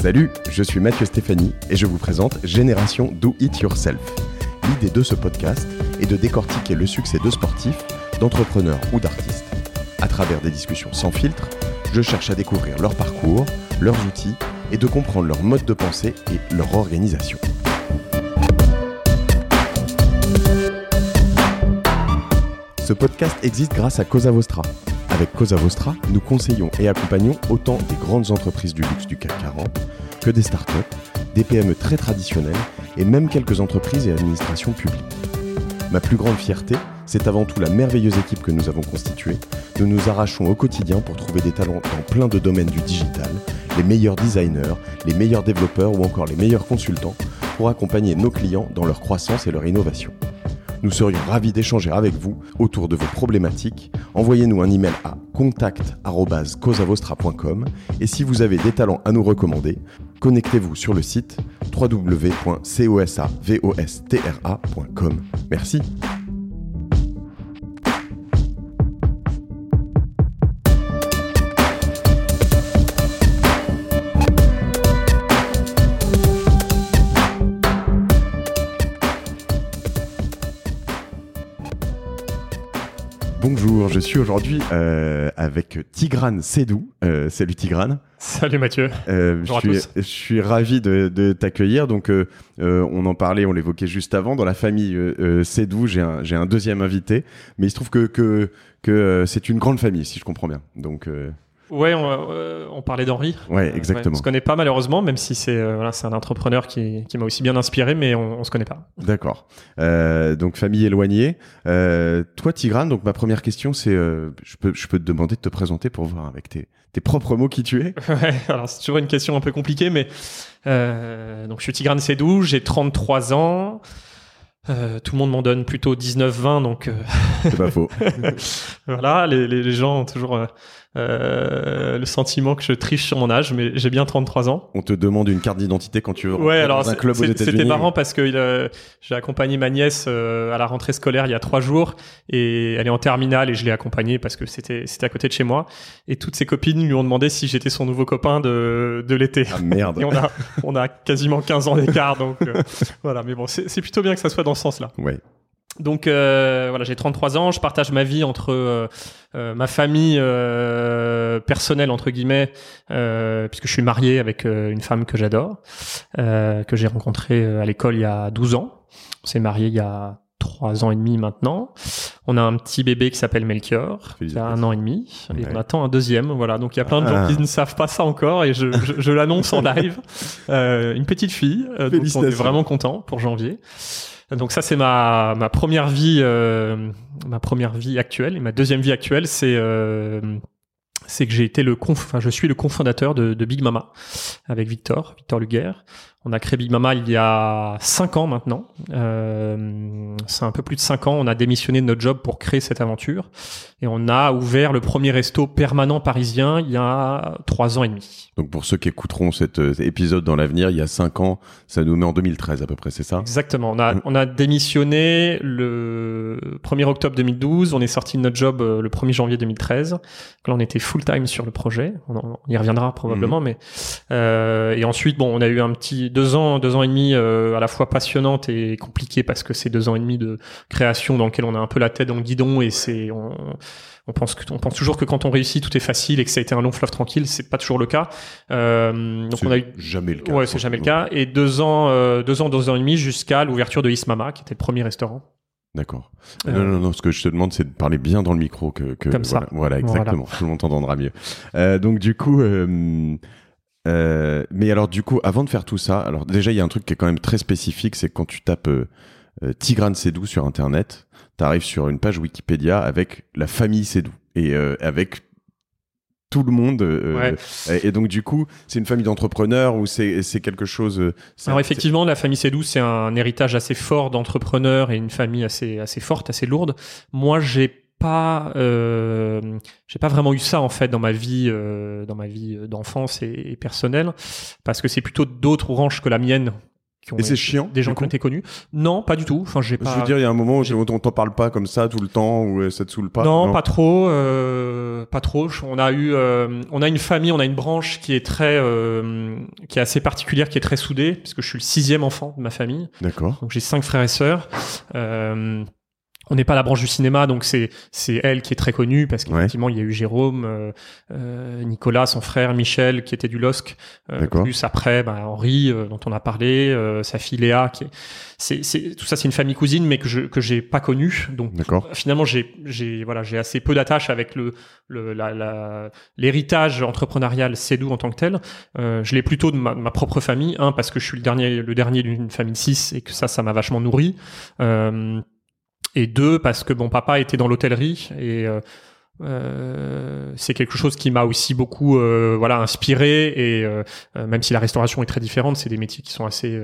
Salut, je suis Mathieu Stéphanie et je vous présente Génération Do It Yourself. L'idée de ce podcast est de décortiquer le succès de sportifs, d'entrepreneurs ou d'artistes. À travers des discussions sans filtre, je cherche à découvrir leur parcours, leurs outils et de comprendre leur mode de pensée et leur organisation. Ce podcast existe grâce à Cosa Vostra. Avec Cosa Vostra, nous conseillons et accompagnons autant des grandes entreprises du luxe du CAC 40 que des startups, des PME très traditionnelles et même quelques entreprises et administrations publiques. Ma plus grande fierté, c'est avant tout la merveilleuse équipe que nous avons constituée. Nous nous arrachons au quotidien pour trouver des talents dans plein de domaines du digital, les meilleurs designers, les meilleurs développeurs ou encore les meilleurs consultants pour accompagner nos clients dans leur croissance et leur innovation. Nous serions ravis d'échanger avec vous autour de vos problématiques. Envoyez-nous un email à contact@cosavostra.com et si vous avez des talents à nous recommander, connectez-vous sur le site www.cosavostra.com. Merci. Bonjour, je suis aujourd'hui avec Tigrane Seydou. Salut Tigrane. Salut Mathieu. Je suis ravi de t'accueillir. Donc, on en parlait, on l'évoquait juste avant. Dans la famille Seydou, j'ai un deuxième invité, mais il se trouve que c'est une grande famille, si je comprends bien. Donc, ouais, on parlait d'Henri. Ouais, exactement. On se connaît pas malheureusement, même si c'est un entrepreneur qui m'a aussi bien inspiré, mais on se connaît pas. D'accord. Donc famille éloignée. Toi, Tigrane, donc ma première question, c'est, je peux te demander de te présenter pour voir avec tes propres mots qui tu es. Ouais. Alors c'est toujours une question un peu compliquée, mais donc je suis Tigrane Seydou, j'ai 33 ans. Tout le monde m'en donne plutôt 19-20, donc c'est pas faux. Voilà, les gens ont toujours le sentiment que je triche sur mon âge, mais j'ai bien 33 ans. On te demande une carte d'identité quand tu veux rentrer dans un club aux États-Unis. C'était marrant parce que j'ai accompagné ma nièce à la rentrée scolaire il y a 3 jours et elle est en terminale et je l'ai accompagnée parce que c'était à côté de chez moi et toutes ses copines lui ont demandé si j'étais son nouveau copain de l'été. Ah merde. Et on a quasiment 15 ans d'écart, donc voilà. Mais bon, c'est plutôt bien que ça soit dans ce sens-là. Ouais. Donc voilà, j'ai 33 ans, je partage ma vie entre ma famille personnelle entre guillemets, puisque je suis marié avec une femme que j'adore, que j'ai rencontrée à l'école il y a 12 ans. On s'est mariés il y a 3 ans et demi maintenant. On a un petit bébé qui s'appelle Melchior, qui a 1 an et demi, et on attend un deuxième. Voilà, donc il y a plein de gens qui ne savent pas ça encore, et je l'annonce en live. Une petite fille, donc on est vraiment content pour janvier. Donc ça c'est ma première vie actuelle, et ma deuxième vie actuelle c'est que j'ai été je suis le cofondateur de Big Mama avec Victor Luguerre. On a créé Big Mama il y a 5 ans maintenant. C'est un peu plus de 5 ans. On a démissionné de notre job pour créer cette aventure. Et on a ouvert le premier resto permanent parisien il y a 3 ans et demi. Donc pour ceux qui écouteront cet épisode dans l'avenir, il y a 5 ans, ça nous met en 2013 à peu près, c'est ça ? Exactement. On a démissionné le 1er octobre 2012. On est sorti de notre job le 1er janvier 2013. Donc là, on était full-time sur le projet. On y reviendra probablement. Mais et ensuite, bon, on a eu un petit 2 ans et demi à la fois passionnante et compliquée parce que c'est 2 ans et demi de création dans lequel on a un peu la tête dans le guidon et on pense toujours que quand on réussit tout est facile et que ça a été un long fleuve tranquille. C'est pas toujours le cas. Donc c'est on a eu jamais le cas. Ouais, c'est jamais le cas. Et 2 ans et demi jusqu'à l'ouverture de Is Mama, qui était le premier restaurant. D'accord. Non, ce que je te demande, c'est de parler bien dans le micro que comme ça. Voilà, exactement. Voilà. Tout le monde t'entendra mieux. Donc du coup. Mais alors du coup, avant de faire tout ça, alors déjà il y a un truc qui est quand même très spécifique, c'est que quand tu tapes Tigrane Seydou sur internet, t'arrives sur une page Wikipédia avec la famille Seydou et avec tout le monde. Ouais. Et donc du coup, c'est une famille d'entrepreneurs ou c'est quelque chose. Alors effectivement, la famille Seydou, c'est un héritage assez fort d'entrepreneurs et une famille assez forte, assez lourde. Moi, j'ai pas vraiment eu ça en fait dans ma vie d'enfance et personnelle, parce que c'est plutôt d'autres branches que la mienne qui ont Et c'est chiant, des gens du qui ont coup été connus. Non, pas du tout. Enfin, j'ai pas. Je veux dire, il y a un moment où on t'en parle pas comme ça tout le temps, ou ça te saoule pas? Non, pas trop, pas trop. On a une famille, on a une branche qui est qui est assez particulière, qui est très soudée, puisque je suis le 6e enfant de ma famille. D'accord. Donc j'ai 5 frères et sœurs. On n'est pas la branche du cinéma, donc c'est elle qui est très connue parce qu'effectivement il y a eu Jérôme, Nicolas, son frère, Michel qui était du LOSC, plus après Henri dont on a parlé, sa fille Léa tout ça c'est une famille cousine mais que j'ai pas connue, donc finalement j'ai assez peu d'attache avec l'héritage entrepreneurial Cédou en tant que tel. Je l'ai plutôt de ma propre famille, parce que je suis le dernier d'une famille de 6 et que ça m'a vachement nourri. Et 2, parce que mon papa était dans l'hôtellerie et c'est quelque chose qui m'a aussi beaucoup inspiré, et même si la restauration est très différente, c'est des métiers qui sont assez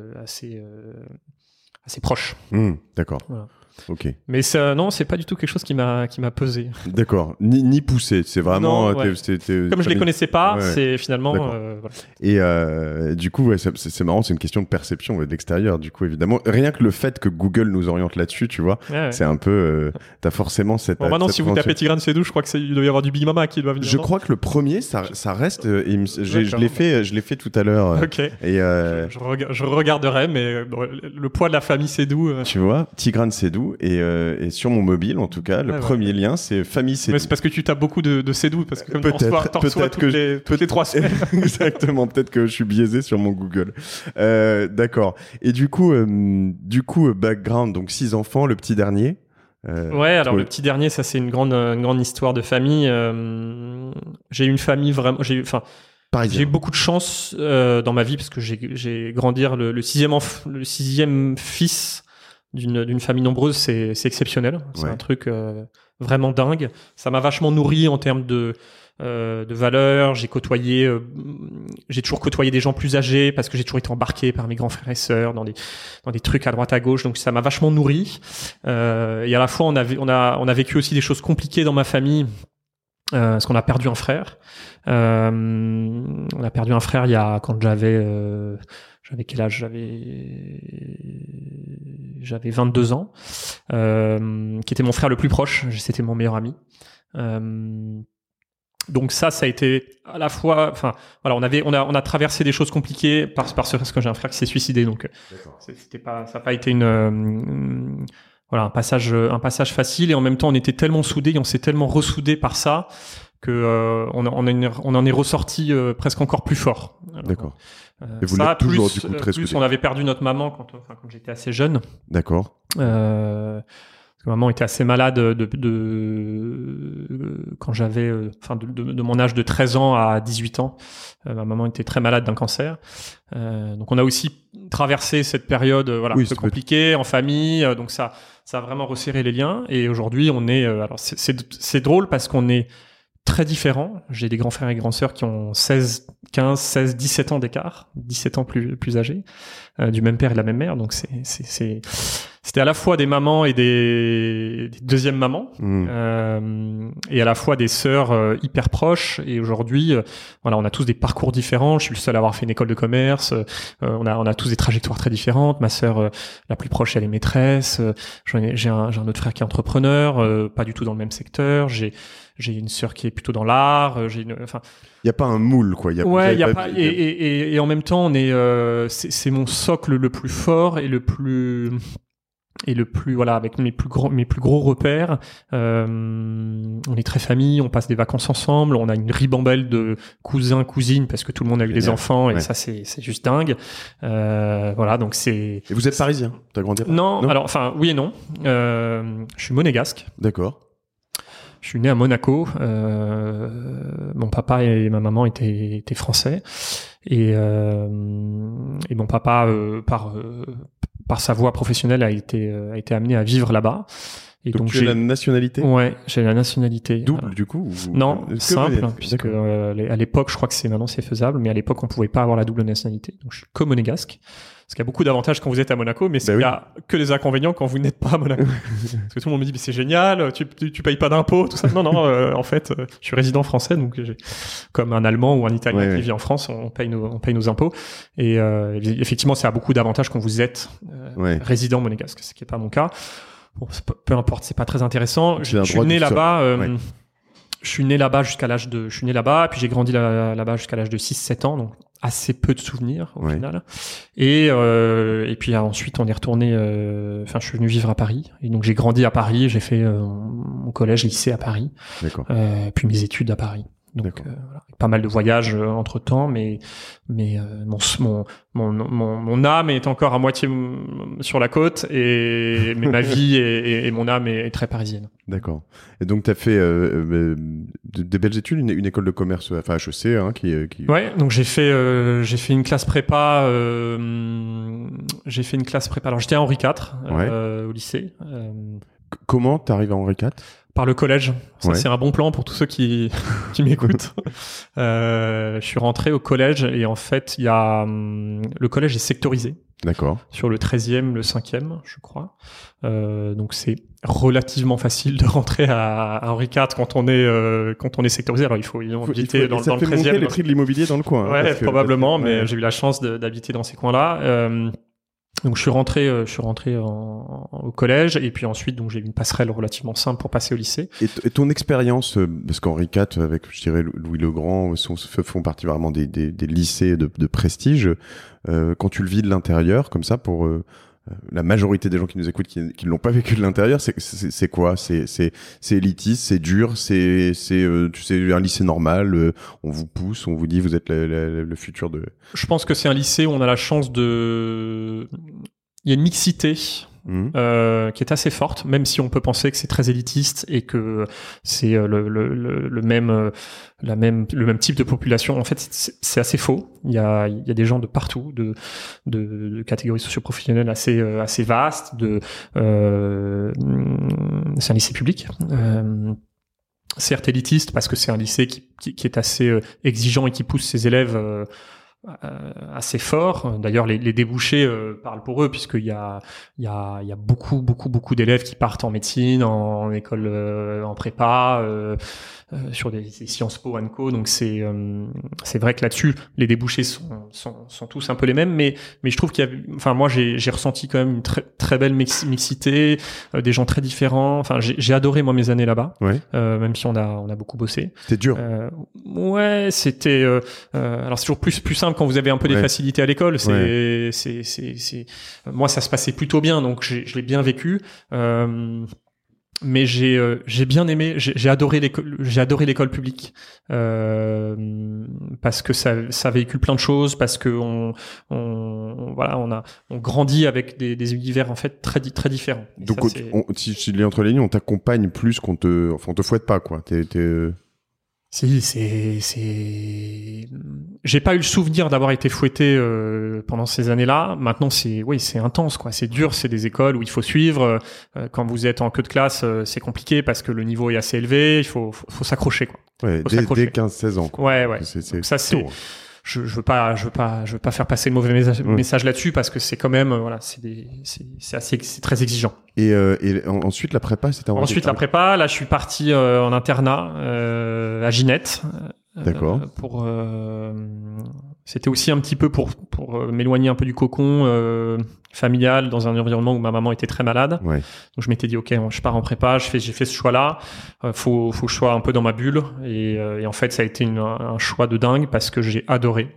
proches. D'accord. Voilà. Ok. Mais ça, non, c'est pas du tout quelque chose qui m'a pesé. D'accord. Ni poussé. C'est vraiment. Non, comme je les connaissais pas, c'est finalement. Voilà. Et du coup, c'est marrant. C'est une question de perception d'extérieur. Du coup, évidemment, rien que le fait que Google nous oriente là-dessus, tu vois, c'est un peu. T'as forcément cette. Bon, maintenant, si vous tapez Tigrane Cédou, je crois que il doit y avoir du Big Mama qui doit venir. Je crois que le premier, ça reste. Je l'ai fait tout à l'heure. Ok. Et je regarderai, mais le poids de la famille Cédou. Tu vois, Tigrane Cédou. Et sur mon mobile, en tout cas, le premier lien, c'est famille Cédou. Mais c'est parce que tu tapes beaucoup de Cédou, parce que comme t'en reçois toutes les 3 semaines. Exactement, peut-être que je suis biaisé sur mon Google. D'accord. Et du coup, background, donc 6 enfants, le petit dernier. Alors le petit dernier, ça c'est une grande histoire de famille. J'ai une famille vraiment. J'ai eu beaucoup de chance dans ma vie parce que j'ai grandi le sixième fils d'une famille nombreuse, c'est exceptionnel. C'est un truc vraiment dingue. Ça m'a vachement nourri en termes de valeurs. J'ai toujours côtoyé des gens plus âgés parce que j'ai toujours été embarqué par mes grands frères et sœurs dans des trucs à droite à gauche. Donc ça m'a vachement nourri. Et à la fois on a vécu aussi des choses compliquées dans ma famille. Parce qu'on a perdu un frère. On a perdu un frère quand j'avais quel âge? J'avais 22 ans, qui était mon frère le plus proche. C'était mon meilleur ami. Donc ça a été à la fois, on a traversé des choses compliquées parce que j'ai un frère qui s'est suicidé. Donc ça n'a pas été un passage facile, et en même temps on était tellement soudés et on s'est tellement ressoudés par ça que on en est ressorti presque encore plus fort. D'accord. Et vous l'êtes toujours du coup très soudés. On avait perdu notre maman quand j'étais assez jeune. D'accord. Parce que maman était assez malade quand j'avais de mon âge de 13 ans à 18 ans. Ma maman était très malade d'un cancer. Donc on a aussi traversé cette période un peu compliquée en famille. Donc ça a vraiment resserré les liens. Et aujourd'hui on est alors c'est drôle parce qu'on est très différents. J'ai des grands frères et grandes sœurs qui ont 15, 16, 17 ans d'écart, 17 ans plus âgés, du même père et de la même mère. Donc c'était à la fois des mamans et des deuxièmes mamans, et à la fois des sœurs hyper proches. Et aujourd'hui, on a tous des parcours différents. Je suis le seul à avoir fait une école de commerce. On a tous des trajectoires très différentes. Ma sœur la plus proche, elle est maîtresse. J'ai un autre frère qui est entrepreneur, pas du tout dans le même secteur. J'ai une sœur qui est plutôt dans l'art. Il y a pas un moule, quoi. Et en même temps, c'est mon socle le plus fort et le plus avec mes plus gros repères. On est très famille, on passe des vacances ensemble, on a une ribambelle de cousins, cousines parce que tout le monde a eu des enfants, et ça c'est juste dingue. Donc c'est. Et vous êtes parisien? T'as grandi à Paris? Non, alors oui et non. Je suis monégasque. D'accord. Je suis né à Monaco. Mon papa et ma maman étaient français, et mon papa par sa voie professionnelle a été amené à vivre là-bas. Et donc tu as la nationalité? Ouais, j'ai la nationalité. Double du coup Non, simple, puisque à l'époque, je crois que maintenant c'est faisable, mais à l'époque on pouvait pas avoir la double nationalité. Donc je suis que monégasque. Parce qu'il y a beaucoup d'avantages quand vous êtes à Monaco, mais il y a que des inconvénients quand vous n'êtes pas à Monaco. Parce que tout le monde me dit, mais c'est génial, tu payes pas d'impôts, tout ça. Non, en fait, je suis résident français, donc comme un Allemand ou un Italien qui vit en France, on paye nos impôts. Et effectivement, ça a beaucoup d'avantages quand vous êtes résident monégasque, ce qui est pas mon cas. Bon, peu importe, c'est pas très intéressant. Je suis né là-bas. Je suis né là-bas je suis né là-bas, puis j'ai grandi là-bas jusqu'à l'âge de 6-7 ans, donc assez peu de souvenirs au final. Et puis ensuite on est retourné, je suis venu vivre à Paris, et donc j'ai grandi à Paris, j'ai fait mon collège, lycée à Paris, puis mes études à Paris. Donc pas mal de voyages entre temps, mais mon âme est encore à moitié sur la côte, mais ma vie et mon âme est très parisienne. D'accord. Et donc tu as fait des belles études, une école de commerce, enfin HEC, qui. Ouais, donc j'ai fait une classe prépa. Alors j'étais à Henri IV au lycée. Comment t'arrives à Henri IV? Par le collège. Ça, c'est un bon plan pour tous ceux qui m'écoutent. Je suis rentré au collège et en fait, le collège est sectorisé. D'accord. Sur le 13e, le 5e, je crois. Donc c'est relativement facile de rentrer à Henri IV quand on est sectorisé. Alors il faut habiter dans le 13e. Ça fait monter les prix de l'immobilier dans le coin. Ouais, probablement, mais j'ai eu la chance d'habiter dans ces coins-là. Donc je suis rentré au collège, et puis ensuite donc j'ai eu une passerelle relativement simple pour passer au lycée. Et ton expérience, parce qu'Henri IV avec, je dirais, Louis le Grand font partie vraiment des lycées de prestige. Quand tu le vis de l'intérieur comme ça, pour la majorité des gens qui nous écoutent qui ne l'ont pas vécu de l'intérieur, c'est quoi? C'est élitiste, c'est dur, c'est un lycée normal, on vous pousse, on vous dit vous êtes le futur de... Je pense que c'est un lycée où on a la chance il y a une mixité qui est assez forte, même si on peut penser que c'est très élitiste et que c'est le même type de population. En fait, c'est assez faux. Il y a des gens de partout, de catégories socio-professionnelles assez vastes. C'est un lycée public. Certes élitiste parce que c'est un lycée qui est assez exigeant et qui pousse ses élèves assez fort. D'ailleurs, les débouchés parlent pour eux, puisqu'il y a beaucoup d'élèves qui partent en médecine, en école, en prépa, sur des Sciences Po, Co. Donc c'est vrai que là-dessus, les débouchés sont tous un peu les mêmes, mais je trouve moi j'ai ressenti quand même une très très belle mixité, des gens très différents. Enfin, j'ai adoré moi mes années là-bas, même si on a beaucoup bossé. C'était dur. Ouais, c'était. Alors c'est toujours plus simple quand vous avez un peu des facilités à l'école. Moi ça se passait plutôt bien, donc je l'ai bien vécu. Mais j'ai bien aimé, j'ai adoré l'école publique, parce que ça véhicule plein de choses, parce que on grandit avec des univers en fait très différents. Et donc si je lis entre les lignes, on t'accompagne plus qu'on te fouette pas, quoi. J'ai pas eu le souvenir d'avoir été fouetté pendant ces années-là. Maintenant, c'est intense, quoi. C'est dur, c'est des écoles où il faut suivre. Quand vous êtes en queue de classe, c'est compliqué parce que le niveau est assez élevé. Il faut s'accrocher, quoi. Ouais, dès 15-16 ans, quoi. Ouais. Donc ça, c'est... Je veux pas faire passer le mauvais message là-dessus, parce que c'est quand même c'est très exigeant. Et ensuite la prépa, la prépa, là je suis parti en internat à Ginette. D'accord. C'était aussi un petit peu pour m'éloigner un peu du cocon familial, dans un environnement où ma maman était très malade. Ouais. Donc je m'étais dit ok, je pars en prépa, j'ai fait ce choix-là. Faut que je sois un peu dans ma bulle, et en fait ça a été un choix de dingue, parce que j'ai adoré.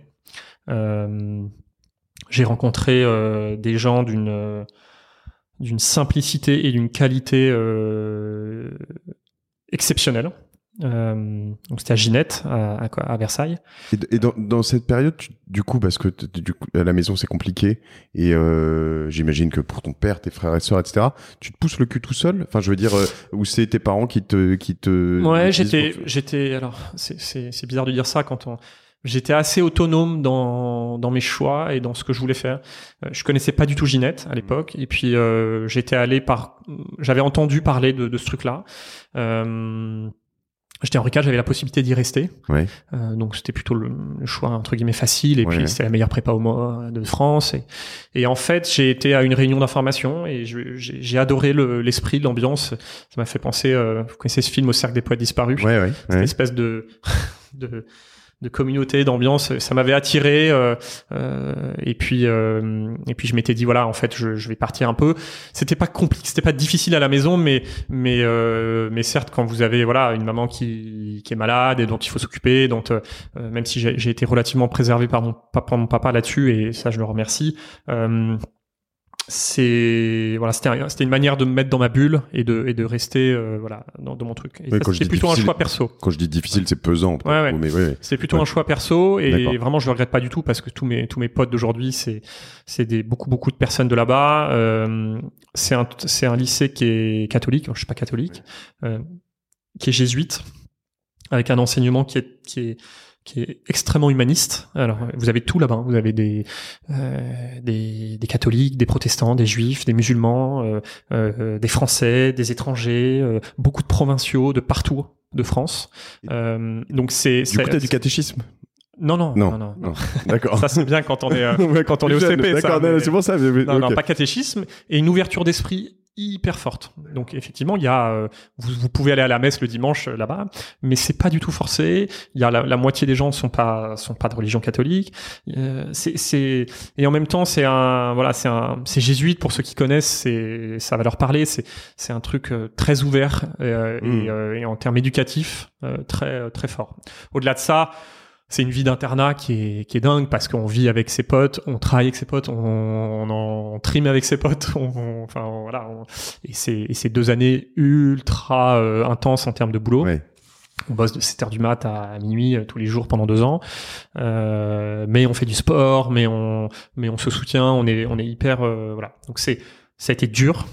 J'ai rencontré des gens d'une simplicité et d'une qualité exceptionnelle. Donc c'était à Ginette, à Versailles. Et dans cette période, du coup, parce que à la maison c'est compliqué, et j'imagine que pour ton père, tes frères et sœurs, etc., tu te pousses le cul tout seul. Enfin, je veux dire, ou c'est tes parents qui te. Ouais, j'étais. Alors, c'est bizarre de dire ça quand on. j'étais assez autonome dans mes choix et dans ce que je voulais faire. Je connaissais pas du tout Ginette à l'époque, et puis j'avais entendu parler de ce truc-là. J'étais en RICAD, j'avais la possibilité d'y rester. Ouais. Donc c'était plutôt le choix entre guillemets facile, et puis c'était la meilleure prépa de France. Et en fait, j'ai été à une réunion d'information et j'ai adoré l'esprit, l'ambiance. Ça m'a fait penser, vous connaissez ce film Au Cercle des Poètes Disparus, cette espèce de communauté, d'ambiance, ça m'avait attiré, et puis je m'étais dit voilà, en fait je vais partir un peu. C'était pas compliqué, c'était pas difficile à la maison, mais certes, quand vous avez voilà une maman qui est malade et dont il faut s'occuper, dont même si j'ai été relativement préservé par mon papa là-dessus, et ça je le remercie. C'était une manière de me mettre dans ma bulle et de rester dans mon truc. Et c'était plutôt un choix perso. Quand je dis difficile, c'est pesant. Mais c'est plutôt un choix perso, et vraiment je le regrette pas du tout, parce que tous mes potes d'aujourd'hui, c'est beaucoup de personnes de là-bas. C'est un lycée qui est catholique. Je suis pas catholique, qui est jésuite, avec un enseignement qui est extrêmement humaniste. Alors, vous avez tout là-bas. Vous avez des catholiques, des protestants, des juifs, des musulmans, des Français, des étrangers, beaucoup de provinciaux de partout de France. Donc du coup, t'as du catéchisme? Non. D'accord. Ça, c'est bien quand on est, quand on est au CP. D'accord, c'est pour ça. Non, pas catéchisme, et une ouverture d'esprit hyper forte. Donc effectivement, il y a vous pouvez aller à la messe le dimanche là-bas, mais c'est pas du tout forcé. Il y a la moitié des gens sont pas de religion catholique. Et en même temps, c'est jésuite, pour ceux qui connaissent, ça va leur parler. C'est un truc très ouvert et en termes éducatifs très très fort. Au-delà de ça, c'est une vie d'internat qui est dingue, parce qu'on vit avec ses potes, on travaille avec ses potes, on trime avec ses potes, et c'est 2 années ultra intenses en termes de boulot. Ouais. On bosse de 7h du mat à minuit tous les jours pendant 2 ans, mais on fait du sport, mais on se soutient, on est hyper Donc ça a été dur.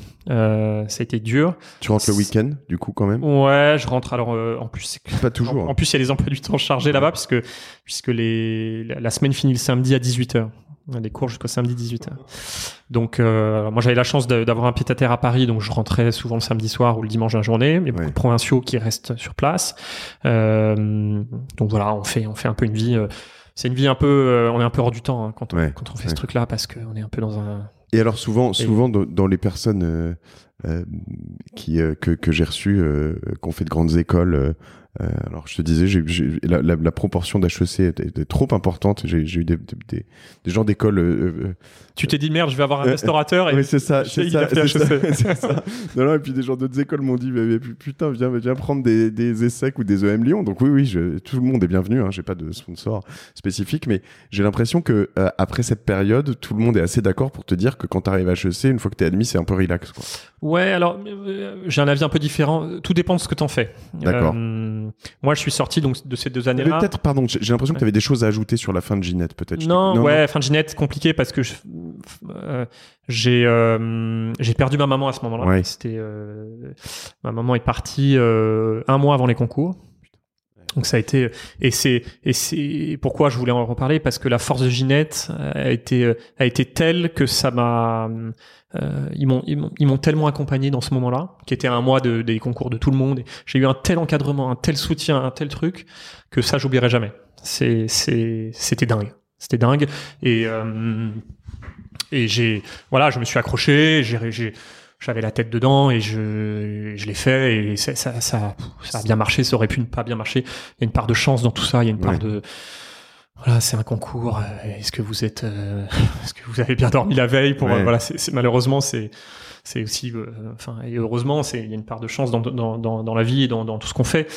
Tu rentres le week-end, du coup, quand même? Ouais, je rentre. Alors, en plus, c'est pas toujours. En plus, il y a les emplois du temps chargés là-bas, puisque la semaine finit le samedi à 18h. Les cours jusqu'au samedi 18h. Donc, moi, j'avais la chance d'avoir un pied-à-terre à Paris, donc je rentrais souvent le samedi soir ou le dimanche de la journée. Il y a beaucoup de provinciaux qui restent sur place. Donc voilà, on fait un peu une vie. C'est une vie un peu. On est un peu hors du temps quand on fait ce truc-là, parce qu'on est un peu dans un. Et alors souvent dans les personnes que j'ai reçues, qui ont fait de grandes écoles, alors je te disais, la proportion d'HEC était trop importante. J'ai eu des gens d'école. Tu t'es dit merde, je vais avoir un restaurateur. Oui, c'est ça. C'est ça. Non, et puis des gens d'autres écoles m'ont dit mais putain, viens prendre des ESSEC ou des EM Lyon. Donc oui, tout le monde est bienvenu. J'ai pas de sponsor spécifique, mais j'ai l'impression que après cette période, tout le monde est assez d'accord pour te dire que quand t'arrives à HEC, une fois que t'es admis, c'est un peu relax, quoi. Ouais, alors j'ai un avis un peu différent. Tout dépend de ce que t'en fais. D'accord. Moi, je suis sorti donc de ces 2 années-là. Peut-être, pardon, j'ai l'impression que tu avais des choses à ajouter sur la fin de Ginette, peut-être. Non, fin de Ginette, compliqué, parce que j'ai perdu ma maman à ce moment-là. Ouais. Ma maman est partie 1 mois avant les concours. Donc ça a été, et c'est pourquoi je voulais en reparler, parce que la force de Ginette a été telle que ça m'a, ils m'ont tellement accompagné dans ce moment-là, qui était 1 mois des concours de tout le monde. J'ai eu un tel encadrement, un tel soutien, un tel truc, que ça j'oublierai jamais. C'était dingue. C'était dingue. Et je me suis accroché, j'avais la tête dedans, et je l'ai fait, et ça a bien marché. Ça aurait pu ne pas bien marcher. Il y a une part de chance dans tout ça. Il y a une part de, voilà, c'est un concours. Est-ce que vous avez bien dormi la veille pour, voilà, malheureusement, c'est aussi, et heureusement, il y a une part de chance dans la vie et dans tout ce qu'on fait.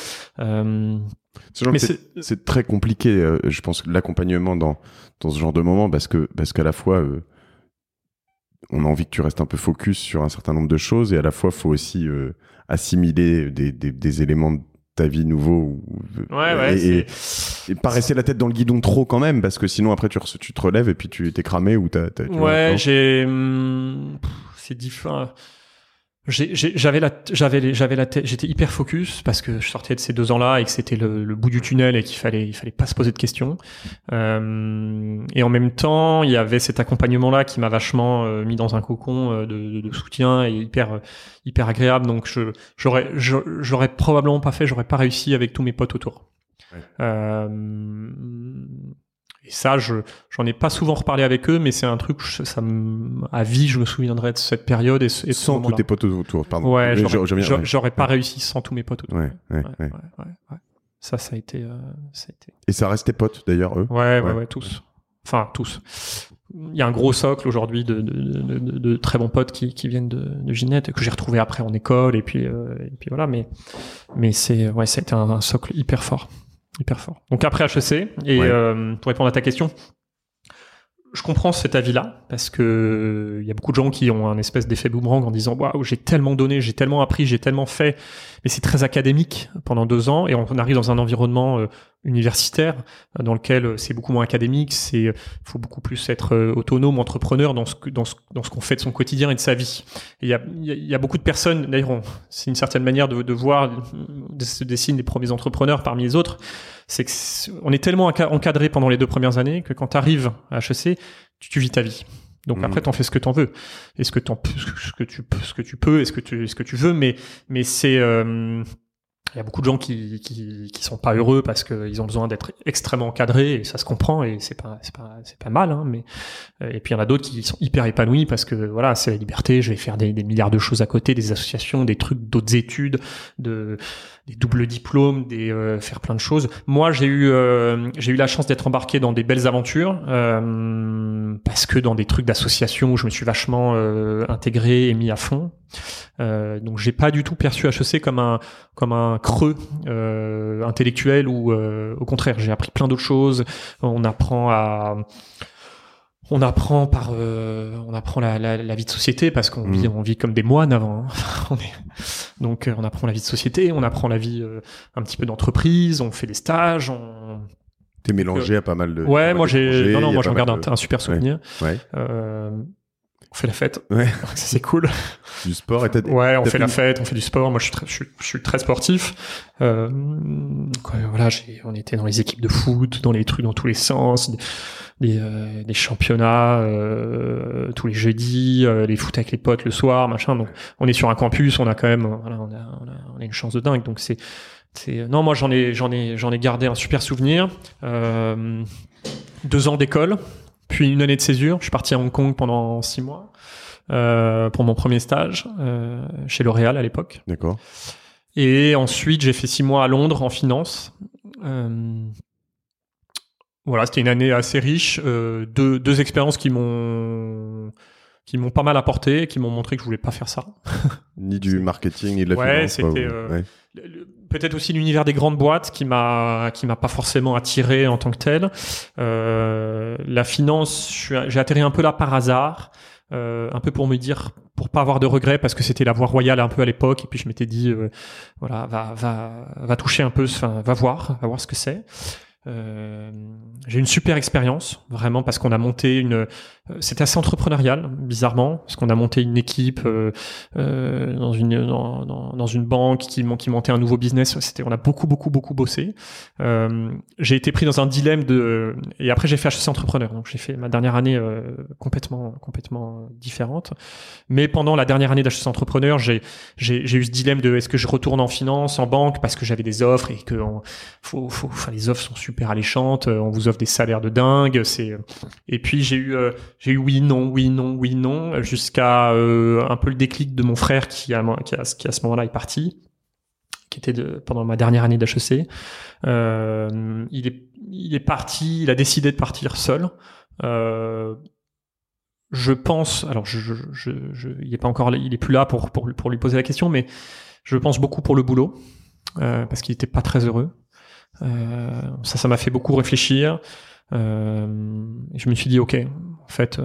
C'est très compliqué, je pense, l'accompagnement dans ce genre de moment, parce qu'à la fois, on a envie que tu restes un peu focus sur un certain nombre de choses, et à la fois, faut aussi assimiler des éléments de ta vie nouveaux, et pas rester la tête dans le guidon trop quand même, parce que sinon après tu te relèves et puis tu t'es cramé, ou c'est différent. J'avais la tête, j'étais hyper focus parce que je sortais de ces 2 ans-là et que c'était le bout du tunnel et qu'il fallait pas se poser de questions. Et en même temps, il y avait cet accompagnement-là qui m'a vachement mis dans un cocon de soutien et hyper agréable. Donc j'aurais probablement pas fait, j'aurais pas réussi avec tous mes potes autour. Ouais. Et ça, j'en ai pas souvent reparlé avec eux, mais c'est un truc, à vie, je me souviendrai de cette période et sans tous tes potes autour, pardon. Ouais, j'aurais pas réussi sans tous mes potes autour. Ouais. Ça a été. Et ça reste tes potes, d'ailleurs, eux? Ouais, tous. Enfin, tous. Il y a un gros socle aujourd'hui de très bons potes qui viennent de Ginette, que j'ai retrouvé après en école, et puis voilà, mais ça a été un socle hyper fort. Donc après HEC, et pour répondre à ta question, je comprends cet avis-là, parce que il y a beaucoup de gens qui ont un espèce d'effet boomerang en disant waouh, j'ai tellement donné, j'ai tellement appris, j'ai tellement fait, mais c'est très académique pendant 2 ans, et on arrive dans un environnement universitaire dans lequel c'est beaucoup moins académique, faut beaucoup plus être autonome, entrepreneur dans ce qu'on fait de son quotidien et de sa vie. Et il y a beaucoup de personnes, d'ailleurs, c'est une certaine manière de voir se dessinent les premiers entrepreneurs parmi les autres. C'est que on est tellement encadré pendant les 2 premières années que quand tu arrives à HEC, tu vis ta vie. Donc après, t'en fais ce que t'en veux, et ce que tu peux, et ce que tu veux, mais c'est il y a beaucoup de gens qui sont pas heureux parce qu'ils ont besoin d'être extrêmement encadrés, et ça se comprend, et c'est pas mal, hein, mais et puis il y en a d'autres qui sont hyper épanouis parce que voilà, c'est la liberté, je vais faire des milliards de choses à côté, des associations, des trucs, d'autres études, des doubles diplômes, faire plein de choses. Moi, j'ai eu la chance d'être embarqué dans des belles aventures, parce que dans des trucs d'association où je me suis vachement intégré et mis à fond. Donc j'ai pas du tout perçu HEC comme un creux intellectuel, ou au contraire, j'ai appris plein d'autres choses. On apprend la vie de société, parce qu'on vit comme des moines avant, hein. Donc on apprend la vie de société, on apprend la vie un petit peu d'entreprise, on fait des stages, T'es mélangé à pas mal de... Ouais, moi j'en garde un super souvenir. Ouais. On fait la fête. Ouais. Ça, c'est cool. Du sport, ouais, on fait la fête, on fait du sport. Moi, je suis très sportif. Voilà, on était dans les équipes de foot, dans les trucs dans tous les sens, des championnats tous les jeudis, les foot avec les potes le soir, machin. Donc, on est sur un campus, on a quand même, voilà, on a une chance de dingue. Donc non, moi j'en ai gardé un super souvenir. 2 ans d'école. Puis 1 année de césure. Je suis parti à Hong Kong pendant 6 mois pour mon premier stage chez L'Oréal à l'époque. D'accord. Et ensuite, j'ai fait 6 mois à Londres en finance. Voilà, c'était une année assez riche. 2 expériences qui m'ont pas mal apporté, qui m'ont montré que je voulais pas faire ça. Ni du marketing, ni de la finance. Ouais, c'était peut-être aussi l'univers des grandes boîtes qui m'a pas forcément attiré en tant que tel. La finance, j'ai atterri un peu là par hasard, un peu pour me dire, pour pas avoir de regrets, parce que c'était la voie royale un peu à l'époque, et puis je m'étais dit voilà, va toucher un peu, enfin va voir ce que c'est. J'ai une super expérience, vraiment, parce qu'on a monté c'était assez entrepreneurial, bizarrement, parce qu'on a monté une équipe dans une banque qui montait un nouveau business. On a beaucoup bossé. J'ai été pris dans un dilemme et après j'ai fait HEC entrepreneur, donc j'ai fait ma dernière année complètement différente. Mais pendant la dernière année d'HEC entrepreneur, j'ai eu ce dilemme de est-ce que je retourne en finance, en banque, parce que j'avais des offres et que les offres sont super alléchantes, on vous offre des salaires de dingue, et puis j'ai eu oui, non, jusqu'à un peu le déclic de mon frère qui à ce moment-là est parti, qui était pendant ma dernière année d'HEC. Il est parti, il a décidé de partir seul. Je pense, alors il est pas encore, il est plus là pour lui poser la question, mais je pense beaucoup pour le boulot, parce qu'il était pas très heureux. Ça m'a fait beaucoup réfléchir. Et je me suis dit, ok, en fait,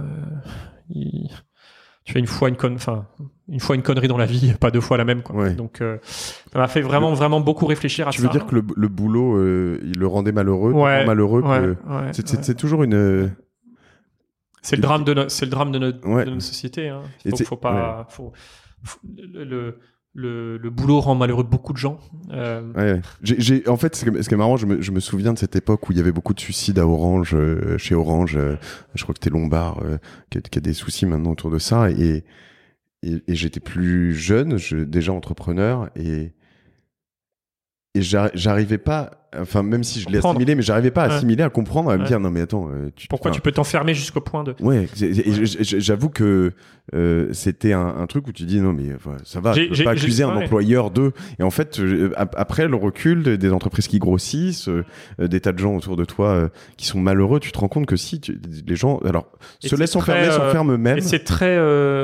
tu fais une fois une connerie dans la vie, pas 2 fois la même, quoi. Ouais. Donc, ça m'a fait vraiment beaucoup réfléchir à ça. Tu veux dire que le boulot, il le rendait malheureux, malheureux. C'est toujours une. C'est le drame de notre société. Hein. le boulot rend malheureux beaucoup de gens. Ouais. En fait, ce qui est marrant, je me souviens de cette époque où il y avait beaucoup de suicides à Orange, chez Orange. Je crois que c'était Lombard qui a des soucis maintenant autour de ça. Et j'étais plus jeune, déjà entrepreneur, et j'arrivais pas, enfin, même si je l'ai assimilé, mais j'arrivais pas à assimiler, à comprendre, à me dire, non, mais attends, pourquoi tu peux t'enfermer jusqu'au point de... Ouais, j'avoue que c'était un truc où tu dis, non, mais ça va, je peux pas accuser un employeur de... Et en fait, après le recul des entreprises qui grossissent, des tas de gens autour de toi qui sont malheureux, tu te rends compte que si, les gens, alors, se laissent enfermer, s'enferment eux-mêmes. Et c'est très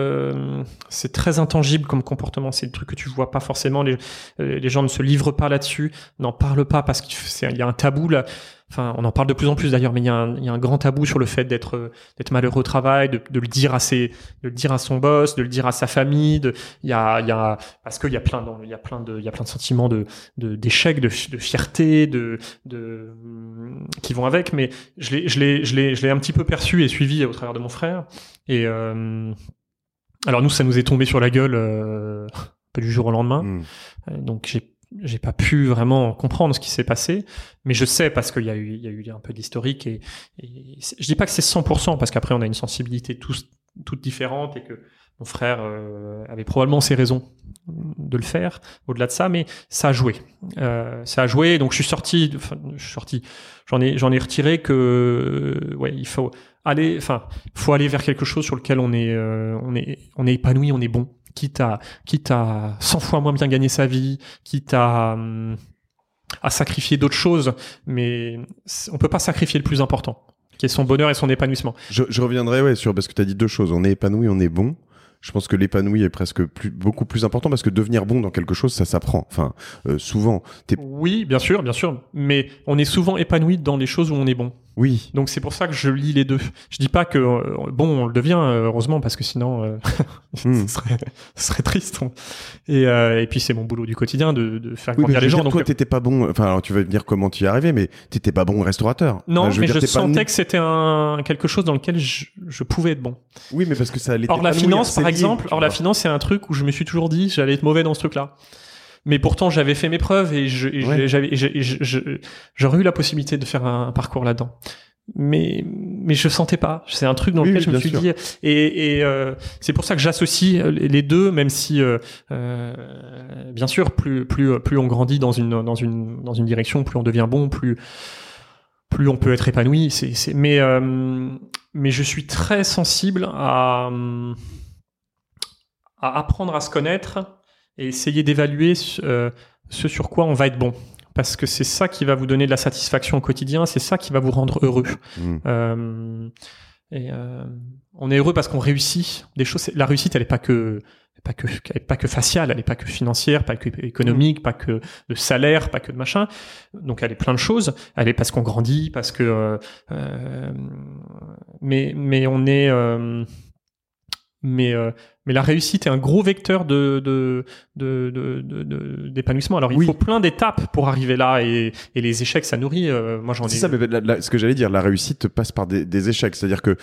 intangible comme comportement, c'est le truc que tu vois pas forcément, les gens ne se livrent pas là-dessus, n'en parlent pas parce qu'il y a un tabou là. Enfin, on en parle de plus en plus d'ailleurs, mais il y a un grand tabou sur le fait d'être malheureux au travail, de le dire à son boss, de le dire à sa famille. Parce qu'il y a plein de sentiments d'échec, de fierté, qui vont avec. Mais je l'ai un petit peu perçu et suivi au travers de mon frère. Et alors nous, ça nous est tombé sur la gueule pas du jour au lendemain. Donc j'ai pas pu vraiment comprendre ce qui s'est passé, mais je sais parce qu'il y a eu un peu d'historique et je dis pas que c'est 100% parce qu'après on a une sensibilité toute différente et que mon frère avait probablement ses raisons de le faire au-delà de ça, mais ça a joué. Donc je suis sorti, j'en ai retiré que il faut aller vers quelque chose sur lequel on est épanoui, on est bon. Quitte à 100 fois moins bien gagner sa vie, quitte à sacrifier d'autres choses, mais on peut pas sacrifier le plus important, qui est son bonheur et son épanouissement. Je reviendrai sur, parce que tu as dit deux choses, on est épanoui, on est bon. Je pense que l'épanoui est beaucoup plus important parce que devenir bon dans quelque chose, ça s'apprend. Enfin, souvent. Oui, bien sûr, mais on est souvent épanoui dans les choses où on est bon. Oui. Donc c'est pour ça que je lis les deux. Je dis pas que on le devient heureusement parce que sinon ce serait triste. Et puis c'est mon boulot du quotidien de faire grandir les gens. Donc toi t'étais pas bon. Enfin alors, tu vas me dire comment tu y es arrivé, mais t'étais pas bon restaurateur. Non, mais je sentais que c'était quelque chose dans lequel je pouvais être bon. Oui, mais parce que ça allait. Or la finance par exemple, la finance c'est un truc où je me suis toujours dit j'allais être mauvais dans ce truc-là. Mais pourtant, j'avais fait mes preuves et j'aurais eu la possibilité de faire un parcours là-dedans. Mais je sentais pas. C'est un truc dans lequel je me suis dit, et c'est pour ça que j'associe les deux, même si, bien sûr, plus on grandit dans une direction, plus on devient bon, plus on peut être épanoui. Mais je suis très sensible à apprendre à se connaître et essayer d'évaluer ce sur quoi on va être bon. Parce que c'est ça qui va vous donner de la satisfaction au quotidien, c'est ça qui va vous rendre heureux. On est heureux parce qu'on réussit des choses. La réussite, elle est pas que faciale, elle est pas que financière, pas que économique, pas que de salaire, pas que de machin. Donc elle est plein de choses. Elle est parce qu'on grandit, parce que mais on est mais la réussite est un gros vecteur d'épanouissement. Alors il faut plein d'étapes pour arriver là et les échecs ça nourrit. Moi j'en ai. C'est ça, mais ce que j'allais dire, la réussite passe par des échecs. C'est-à-dire que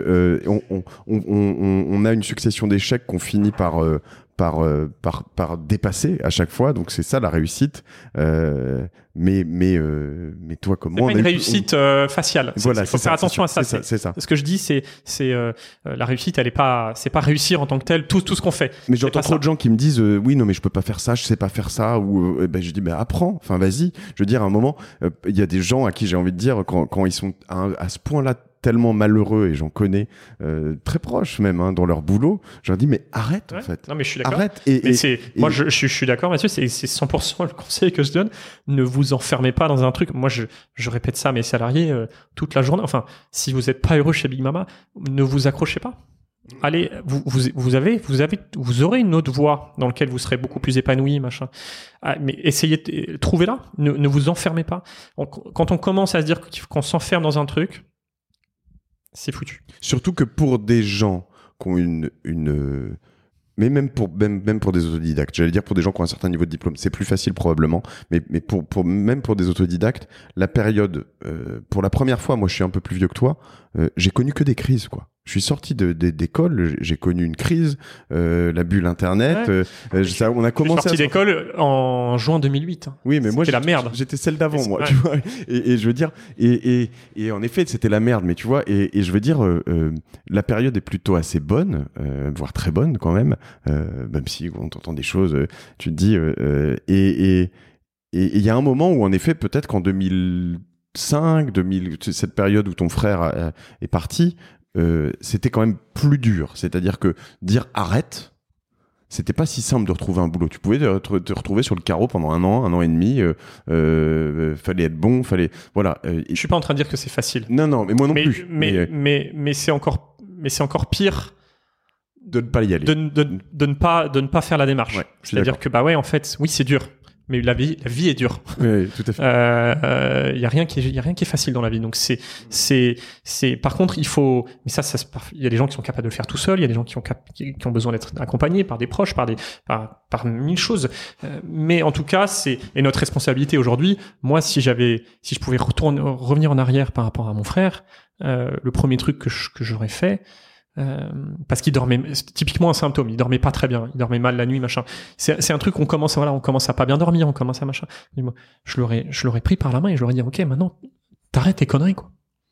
on a une succession d'échecs qu'on finit par dépasser à chaque fois. Donc c'est ça la réussite. Mais toi, comment c'est pas une réussite faciale. Voilà, il faut faire attention à ça. C'est ça. Ce que je dis, c'est la réussite, c'est pas réussir en tant que tel tout ce qu'on fait. Mais j'entends trop de gens qui me disent oui, non, mais je peux pas faire ça, je sais pas faire ça, ou je dis apprends. Enfin, vas-y. Je veux dire, à un moment, il y a des gens à qui j'ai envie de dire quand ils sont à ce point-là tellement malheureux, et j'en connais très proches même dans leur boulot, je leur dis mais arrête en fait. Non mais je suis d'accord. Arrête. Moi je suis d'accord Mathieu, c'est 100% le conseil que je donne. Ne vous enfermez pas dans un truc. Moi je répète ça à mes salariés toute la journée. Enfin, si vous êtes pas heureux chez Big Mama, ne vous accrochez pas. Allez, vous aurez une autre voie dans laquelle vous serez beaucoup plus épanoui, machin. Mais essayez, trouvez-la. Ne vous enfermez pas. Quand on commence à se dire qu'on s'enferme dans un truc, c'est foutu. Surtout que pour des gens qui ont mais même pour des autodidactes, j'allais dire pour des gens qui ont un certain niveau de diplôme, c'est plus facile probablement, mais même pour des autodidactes, la période, pour la première fois, moi je suis un peu plus vieux que toi, j'ai connu que des crises, quoi. Je suis sorti d'école, j'ai connu une crise, la bulle Internet. On a commencé. Je suis sorti d'école en juin 2008. Oui, mais moi, c'était la merde. J'étais celle d'avant, moi. Tu vois. Et je veux dire, et en effet, c'était la merde. Mais tu vois, et je veux dire, la période est plutôt assez bonne, voire très bonne quand même. Même si on t'entend des choses, tu te dis. Et il y a un moment où, en effet, peut-être qu'en 2005, cette période où ton frère est parti. C'était quand même plus dur. C'est-à-dire que dire arrête, c'était pas si simple de retrouver un boulot. Tu pouvais te retrouver sur le carreau pendant un an et demi. Fallait être bon, voilà. Je suis pas en train de dire que c'est facile. Non, mais moi non plus. Mais c'est encore pire de ne pas y aller. De ne pas faire la démarche. Ouais, c'est-à-dire que en fait, oui, c'est dur. Mais la vie est dure. Oui, tout à fait. Il y a rien qui est facile dans la vie. Donc par contre, il faut, mais il y a des gens qui sont capables de le faire tout seuls. Il y a des gens qui ont besoin d'être accompagnés par des proches, par mille choses. Mais en tout cas, et notre responsabilité aujourd'hui. Moi, si je pouvais revenir en arrière par rapport à mon frère, le premier truc que j'aurais fait, parce qu'il dormait, c'est typiquement un symptôme, il dormait pas très bien, il dormait mal la nuit, machin. C'est un truc, on commence à pas bien dormir, on commence à machin. Je l'aurais pris par la main et je l'aurais dit, ok, maintenant, t'arrêtes tes conneries, quoi.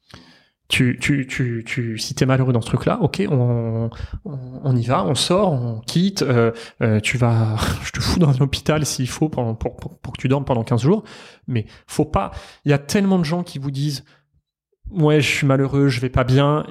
Si t'es malheureux dans ce truc-là, ok, on y va, on sort, on quitte, je te fous dans un hôpital s'il faut pour que tu dormes pendant 15 jours. Mais faut pas, il y a tellement de gens qui vous disent, ouais, je suis malheureux, je vais pas bien,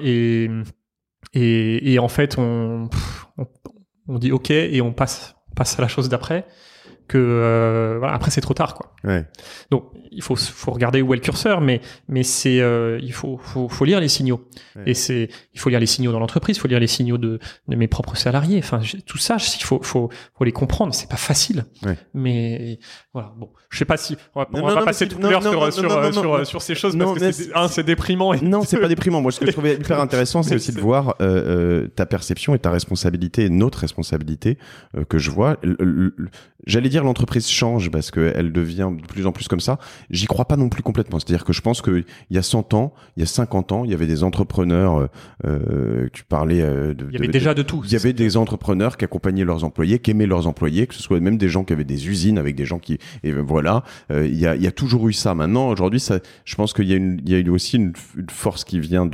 et en fait, on dit OK et on passe à la chose d'après. Après c'est trop tard, quoi. Ouais. Donc il faut regarder où est le curseur, mais c'est il faut lire les signaux. Ouais. Et il faut lire les signaux dans l'entreprise, il faut lire les signaux de mes propres salariés. Enfin tout ça, il faut les comprendre. C'est pas facile. Ouais. Mais voilà. Bon, je sais pas si on va pas passer toute l'heure sur ces choses parce que c'est déprimant. Non, c'est pas déprimant. Moi, ce que je trouvais hyper intéressant, c'est aussi de voir ta perception et ta responsabilité et notre responsabilité que je vois. J'allais dire l'entreprise change parce qu'elle devient de plus en plus comme ça. J'y crois pas non plus complètement. C'est-à-dire que je pense qu'il y a 100 ans, il y a 50 ans, il y avait des entrepreneurs, tu parlais il y avait déjà de tout. Il y avait des entrepreneurs qui accompagnaient leurs employés, qui aimaient leurs employés, que ce soit même des gens qui avaient des usines avec des gens qui... Et voilà, il y a toujours eu ça. Maintenant, aujourd'hui, je pense qu'il y a eu aussi une force qui vient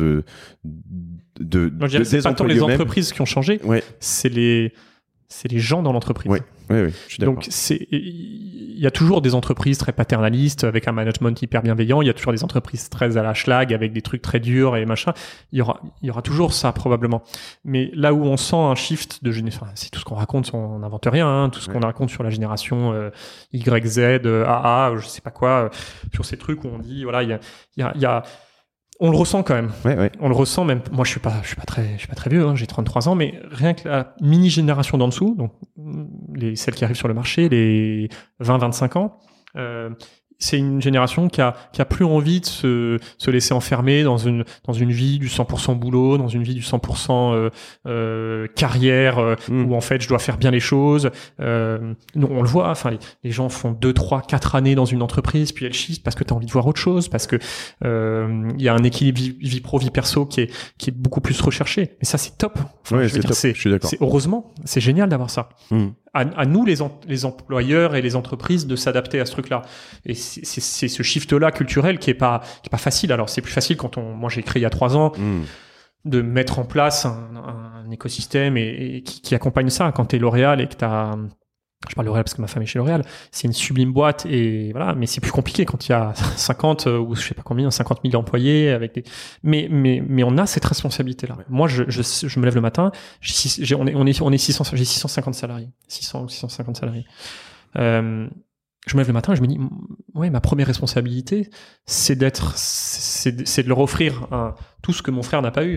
c'est pas tant les entreprises qui ont changé, ouais. C'est les gens dans l'entreprise. Oui, je suis d'accord. Donc il y a toujours des entreprises très paternalistes avec un management hyper bienveillant. Il y a toujours des entreprises très à la schlag avec des trucs très durs et machin. Il y aura toujours ça probablement. Mais là où on sent un shift de génération, c'est tout ce qu'on raconte, on n'invente rien. Hein, tout ce qu'on raconte sur la génération Y, Z, AA, je sais pas quoi, sur ces trucs où on dit voilà il y a on le ressent quand même. Ouais. On le ressent même. Moi, je suis pas très vieux. Hein, j'ai 33 ans, mais rien que la mini génération d'en dessous, donc celles qui arrivent sur le marché, les 20-25 ans, c'est une génération qui a plus envie de se laisser enfermer dans une vie du 100% boulot, dans une vie du 100% carrière où en fait je dois faire bien les choses. Nous, on le voit, enfin les gens font 2, 3, 4 années dans une entreprise puis elles shiftent parce que tu as envie de voir autre chose, parce que il y a un équilibre vie pro vie perso qui est beaucoup plus recherché. Mais ça c'est top. Enfin, c'est top. Je suis d'accord. Heureusement, c'est génial d'avoir ça. À nous les employeurs et les entreprises de s'adapter à ce truc-là. Et c'est ce shift-là culturel qui est pas facile. Alors c'est plus facile moi j'ai créé il y a 3 ans de mettre en place un écosystème et qui accompagne ça. Quand t'es L'Oréal et que je parle L'Oréal parce que ma femme est chez L'Oréal, c'est une sublime boîte et voilà, mais c'est plus compliqué quand il y a 50 ou je sais pas combien, 50 000 employés avec mais on a cette responsabilité là. Ouais. Moi je me lève le matin, j'ai 650 salariés. 650 salariés. Je me lève le matin et je me dis ouais, ma première responsabilité c'est de leur offrir tout ce que mon frère n'a pas eu.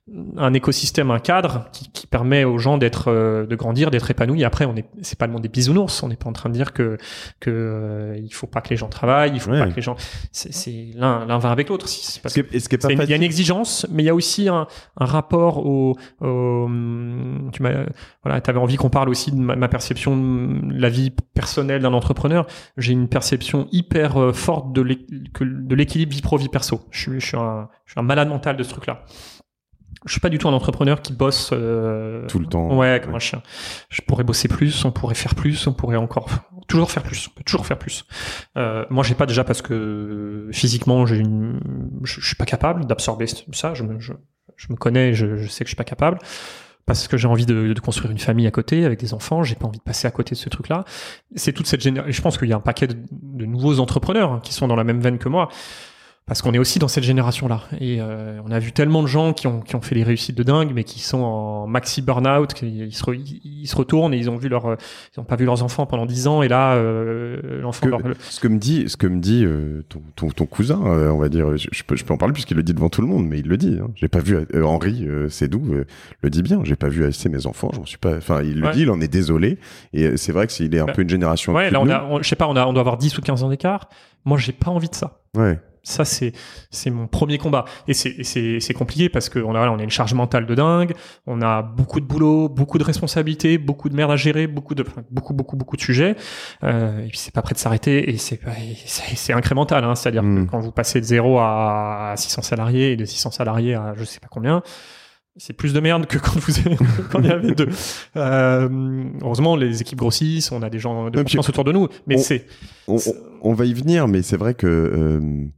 un écosystème, un cadre qui permet aux gens de grandir, d'être épanouis. Après, c'est pas le monde des bisounours. On n'est pas en train de dire que il faut pas que les gens travaillent, il faut pas que les gens. C'est l'un va avec l'autre. Il y a une exigence, mais il y a aussi un rapport t'avais envie qu'on parle aussi de ma perception de la vie personnelle d'un entrepreneur. J'ai une perception hyper forte de l'équilibre vie pro vie perso. Je suis un malade mental de ce truc-là. Je suis pas du tout un entrepreneur qui bosse tout le temps. Ouais, comme un chien. Je pourrais bosser plus, on pourrait faire plus, on pourrait encore toujours faire plus. On peut toujours faire plus. Moi, j'ai pas déjà parce que physiquement, je suis pas capable d'absorber ça. Je me connais, je sais que je suis pas capable. Parce que j'ai envie de construire une famille à côté avec des enfants, j'ai pas envie de passer à côté de ce truc-là. C'est toute cette génération. Je pense qu'il y a un paquet de nouveaux entrepreneurs qui sont dans la même veine que moi. Parce qu'on est aussi dans cette génération-là. Et on a vu tellement de gens qui ont fait des réussites de dingue, mais qui sont en maxi burn-out, ils se retournent et ils ont pas vu leurs enfants pendant 10 ans, et là, l'enfant... Ce que me dit ton cousin, on va dire, je peux en parler puisqu'il le dit devant tout le monde, mais il le dit. Hein. J'ai pas vu Henri Sédou le dit bien. J'ai pas vu assez mes enfants. Il le dit, il en est désolé. Et c'est vrai que il est un peu une génération. Ouais, là je sais pas, on doit avoir 10 ou 15 ans d'écart. Moi, j'ai pas envie de ça. Ouais. Ça, c'est mon premier combat. Et c'est compliqué parce que on a une charge mentale de dingue. On a beaucoup de boulot, beaucoup de responsabilités, beaucoup de merde à gérer, beaucoup de sujets. Et puis c'est pas prêt de s'arrêter, et c'est incrémental, hein. C'est-à-dire que quand vous passez de 0 à 600 salariés et de 600 salariés à je sais pas combien, c'est plus de merde que quand il y avait 2. Heureusement, les équipes grossissent, on a des gens de confiance autour de nous, mais on va y venir, mais c'est vrai que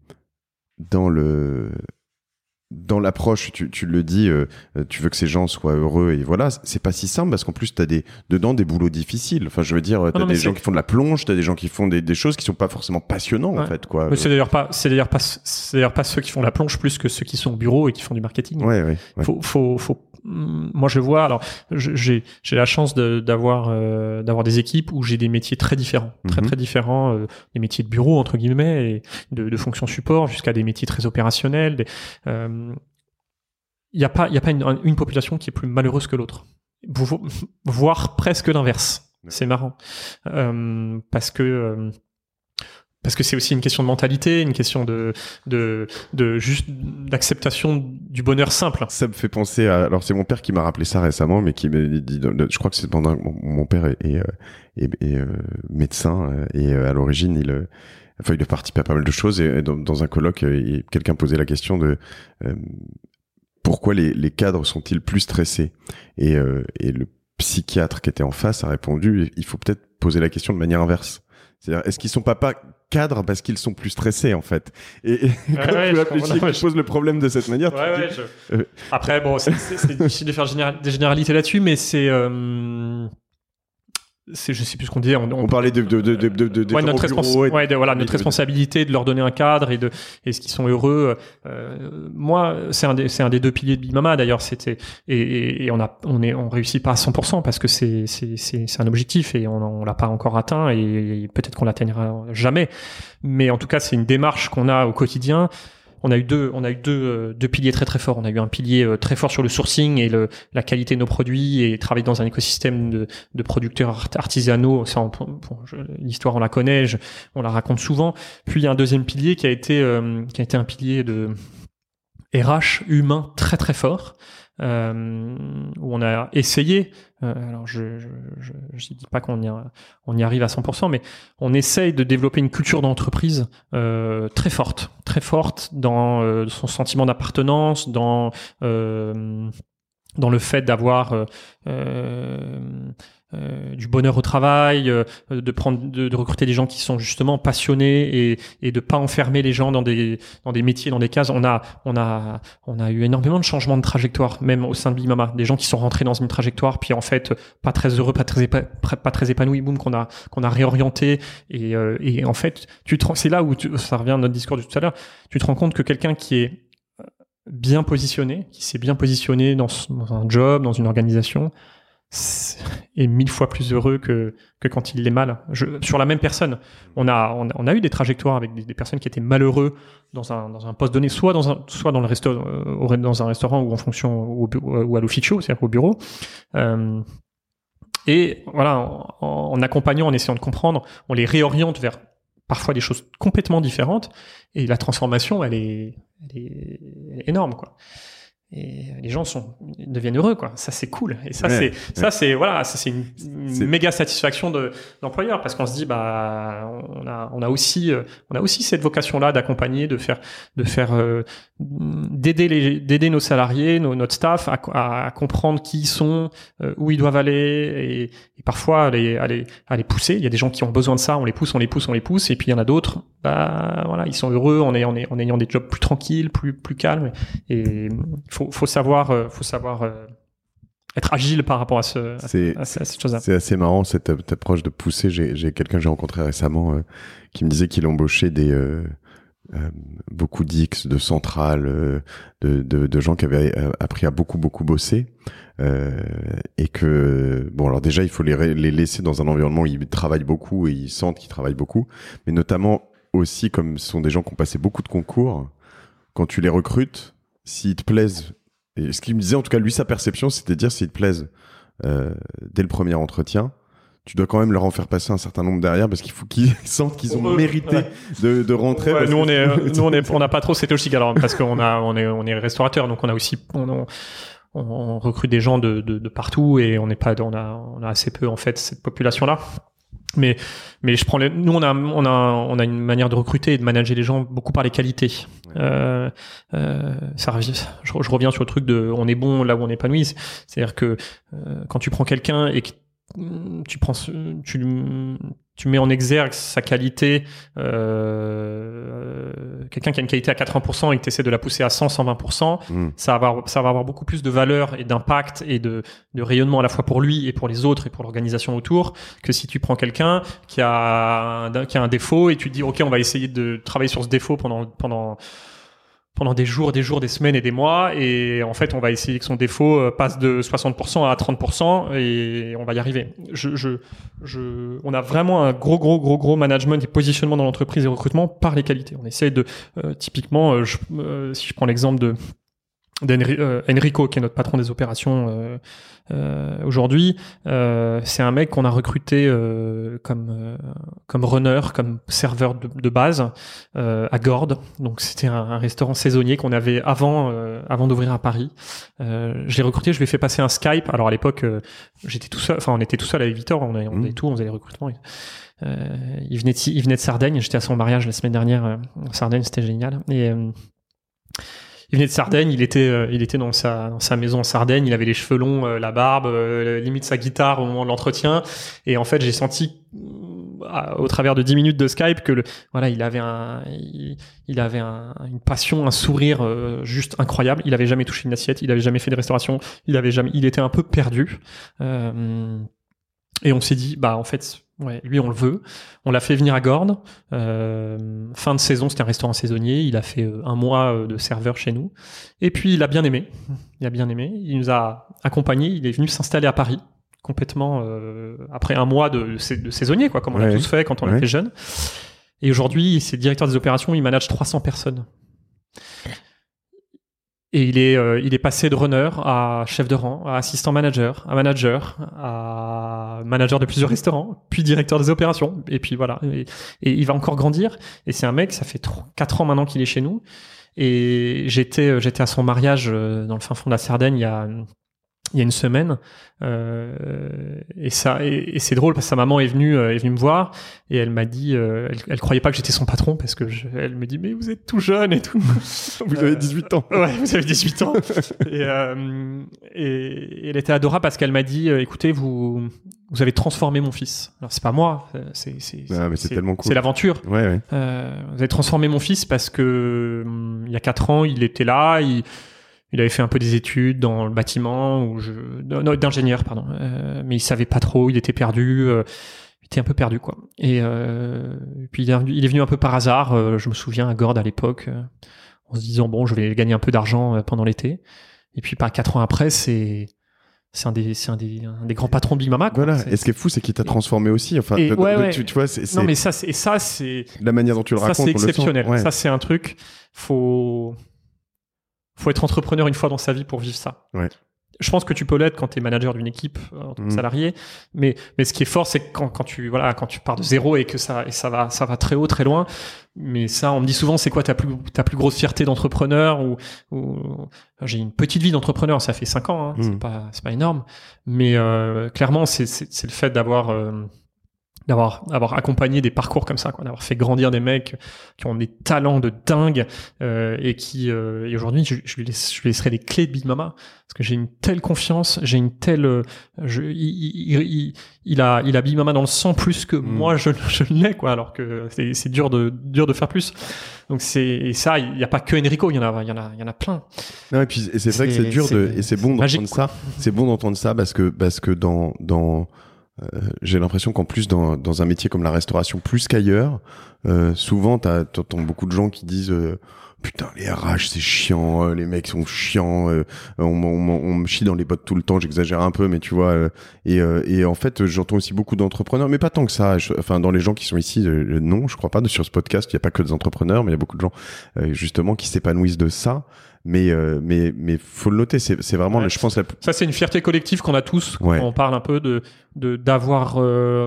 dans l'approche, tu le dis, tu veux que ces gens soient heureux, et voilà, c'est pas si simple, parce qu'en plus t'as dedans des boulots difficiles. Enfin, je veux dire, t'as des gens qui font de la plonge, t'as des gens qui font des choses qui sont pas forcément passionnants, en fait, quoi. Mais c'est d'ailleurs pas ceux qui font la plonge plus que ceux qui sont au bureau et qui font du marketing. Ouais. Moi, je vois. Alors, j'ai la chance d'avoir des équipes où j'ai des métiers très différents, très différents, des métiers de bureau entre guillemets, et de fonctions support jusqu'à des métiers très opérationnels. Il y a pas une population qui est plus malheureuse que l'autre, voire presque l'inverse. C'est marrant parce que c'est aussi une question de mentalité, une question de juste d'acceptation du bonheur simple. Ça me fait penser à, alors c'est mon père qui m'a rappelé ça récemment, mais qui m'a dit, je crois que c'est pendant mon père est médecin, et à l'origine il a participé à pas mal de choses, et dans un colloque, quelqu'un posait la question de pourquoi les cadres sont-ils plus stressés, et le psychiatre qui était en face a répondu, il faut peut-être poser la question de manière inverse. C'est-à-dire, est-ce qu'ils sont pas cadres parce qu'ils sont plus stressés, en fait? Et quand tu réfléchis, tu poses le problème de cette manière. Après, bon, c'est difficile de faire des généralités là-dessus, mais je sais plus ce qu'on disait. On parlait de notre responsabilité de leur donner un cadre, et est-ce qu'ils sont heureux. Moi, c'est un des 2 piliers de Big Mama, d'ailleurs. Et on réussit pas à 100% parce que c'est un objectif, et on l'a pas encore atteint, et peut-être qu'on l'atteignera jamais. Mais en tout cas, c'est une démarche qu'on a au quotidien. On a eu deux piliers très très forts. On a eu un pilier très fort sur le sourcing et la qualité de nos produits, et travailler dans un écosystème de producteurs artisanaux. Ça, l'histoire on la connaît, on la raconte souvent. Puis il y a un deuxième pilier qui a été un pilier de RH humain très très fort, où on a essayé. Alors je dis pas qu'on y arrive à 100%, mais on essaye de développer une culture d'entreprise très forte dans son sentiment d'appartenance, dans le fait d'avoir du bonheur au travail, de recruter des gens qui sont justement passionnés, et de pas enfermer les gens dans des métiers, dans des cases. On a eu énormément de changements de trajectoire, même au sein de Big Mama, des gens qui sont rentrés dans une trajectoire, puis en fait pas très heureux, pas très épanouis, boum, qu'on a réorienté, et en fait c'est là où ça revient à notre discours de tout à l'heure. Tu te rends compte que quelqu'un qui est bien positionné, qui s'est bien positionné dans un job, dans une organisation, est 1000 fois plus heureux que quand il l'est mal. Sur la même personne, on a eu des trajectoires avec des personnes qui étaient malheureux dans un poste donné, soit dans le dans un restaurant ou en fonction ou à l'ufficio, c'est-à-dire au bureau. Et voilà, en accompagnant, en essayant de comprendre, on les réoriente vers parfois des choses complètement différentes, et la transformation, elle est énorme, quoi. Et les gens deviennent heureux, quoi. Ça, c'est cool. Et ça, c'est une méga satisfaction d'employeur, parce qu'on se dit, on a aussi cette vocation-là d'accompagner, d'aider nos salariés, notre staff à comprendre qui ils sont, où ils doivent aller, et parfois à les pousser. Il y a des gens qui ont besoin de ça, on les pousse, et puis il y en a d'autres, ils sont heureux en ayant des jobs plus tranquilles, plus calmes, et faut savoir être agile par rapport à cette chose-là. C'est assez marrant cette approche de pousser. J'ai quelqu'un que j'ai rencontré récemment qui me disait qu'il embauchait beaucoup d'X, de centrales, de gens qui avaient appris à beaucoup bosser, et que alors déjà il faut les laisser dans un environnement où ils travaillent beaucoup et ils sentent qu'ils travaillent beaucoup, mais notamment aussi, comme ce sont des gens qui ont passé beaucoup de concours, quand tu les recrutes, s'ils te plaisent, et ce qu'il me disait, en tout cas lui, sa perception, c'était de dire s'ils te plaisent dès le premier entretien, tu dois quand même leur en faire passer un certain nombre derrière, parce qu'il faut qu'ils sentent qu'ils ont mérité de rentrer. Ouais, on n'a pas trop cette logique, alors, parce qu'on est restaurateur, donc on a aussi on recrute des gens de partout, et on a assez peu en fait cette population-là. Mais nous on a une manière de recruter et de manager les gens beaucoup par les qualités. Je reviens sur le truc de on est bon là où on épanouit. C'est-à-dire que quand tu prends quelqu'un et que tu mets en exergue sa qualité, quelqu'un qui a une qualité à 80% et que tu essaies de la pousser à 120%, ça va avoir beaucoup plus de valeur et d'impact et de rayonnement à la fois pour lui et pour les autres et pour l'organisation autour, que si tu prends quelqu'un qui a un défaut et tu te dis ok, on va essayer de travailler sur ce défaut pendant des jours, des semaines et des mois, et en fait on va essayer que son défaut passe de 60% à 30% et on va y arriver. On a vraiment un gros management et positionnement dans l'entreprise et recrutement par les qualités. On essaie de typiquement, si je prends l'exemple d'Enrico, qui est notre patron des opérations aujourd'hui, c'est un mec qu'on a recruté comme runner, comme serveur de base à Gordes. Donc c'était un restaurant saisonnier qu'on avait avant d'ouvrir à Paris. Je l'ai recruté, je lui ai fait passer un Skype. Alors à l'époque, j'étais tout seul, on était tout seul avec Victor, on faisait tout, on faisait les recrutements. Il venait de Sardaigne, j'étais à son mariage la semaine dernière en Sardaigne, c'était génial. Et il venait de Sardaigne, il était dans sa maison en Sardaigne, il avait les cheveux longs, la barbe, limite sa guitare au moment de l'entretien. Et en fait, j'ai senti au travers de 10 minutes de Skype que il avait une passion, un sourire juste incroyable. Il avait jamais touché une assiette, il avait jamais fait de restauration, il était un peu perdu. Et on s'est dit, en fait, lui on le veut. On l'a fait venir à Gordes. Fin de saison, c'était un restaurant saisonnier. Il a fait un mois de serveur chez nous. Et puis il a bien aimé. Il nous a accompagnés. Il est venu s'installer à Paris complètement après un mois de saisonnier, quoi, comme on a tous fait quand on était jeune. Et aujourd'hui, c'est directeur des opérations. Il manage 300 personnes. Et il est passé de runner à chef de rang, à assistant manager, à manager de plusieurs restaurants, puis directeur des opérations. Et puis voilà. Et il va encore grandir. Et c'est un mec, ça fait 4 ans maintenant qu'il est chez nous. Et j'étais à son mariage dans le fin fond de la Sardaigne il y a une semaine, et c'est drôle parce que sa maman est venue me voir et elle m'a dit, elle croyait pas que j'étais son patron parce que elle me dit mais vous êtes tout jeune et tout. Vous avez 18 ans. Ouais, vous avez 18 ans. et elle était adorable parce qu'elle m'a dit écoutez, vous avez transformé mon fils. Alors c'est pas moi, c'est tellement cool. C'est l'aventure. Ouais. Vous avez transformé mon fils parce que il y a 4 ans, il était là, il avait fait un peu des études dans le bâtiment d'ingénieur, pardon. Mais il savait pas trop, il était perdu. Il était un peu perdu, quoi. Et puis il est venu un peu par hasard. Je me souviens à Gordes à l'époque, en se disant bon, je vais gagner un peu d'argent pendant l'été. Et puis 4 ans après, c'est c'est un des grands patrons de Big Mama, quoi. Voilà. Et ce qui est fou, c'est qu'il t'a transformé aussi. Enfin, tu vois, c'est. Non, mais c'est la manière dont tu le racontes. Ça, c'est exceptionnel. Ouais. Ça, c'est un truc. Faut être entrepreneur une fois dans sa vie pour vivre ça. Ouais. Je pense que tu peux l'être quand tu es manager d'une équipe en tant que salarié, mais ce qui est fort, c'est que quand tu pars de zéro et que ça va très haut, très loin. Mais ça, on me dit souvent, c'est quoi ta plus grosse fierté d'entrepreneur ou j'ai une petite vie d'entrepreneur, ça fait 5 ans, hein, c'est pas énorme, mais clairement, c'est le fait d'avoir accompagné des parcours comme ça, quoi, d'avoir fait grandir des mecs qui ont des talents de dingue et qui et aujourd'hui je lui laisserai les clés de Big Mama parce que j'ai une telle confiance, j'ai une telle il a Big Mama dans le sang plus que moi je l'ai, quoi, alors que c'est dur de faire plus. Donc c'est ça, il y a pas que Enrico, il y en a plein. Non, et puis c'est vrai que c'est dur et c'est bon d'entendre ça. C'est bon d'entendre ça parce que dans j'ai l'impression qu'en plus dans un métier comme la restauration plus qu'ailleurs, souvent t'entends beaucoup de gens qui disent putain, les RH c'est chiant, les mecs sont chiants, on me chie dans les bottes tout le temps, j'exagère un peu, mais tu vois, et en fait j'entends aussi beaucoup d'entrepreneurs, mais pas tant que ça. Enfin, dans les gens qui sont ici, non, je crois pas. Sur ce podcast, il y a pas que des entrepreneurs, mais il y a beaucoup de gens justement qui s'épanouissent de ça. Mais faut le noter, c'est vraiment, je pense, ça c'est une fierté collective qu'on a tous. Quand on parle un peu d'avoir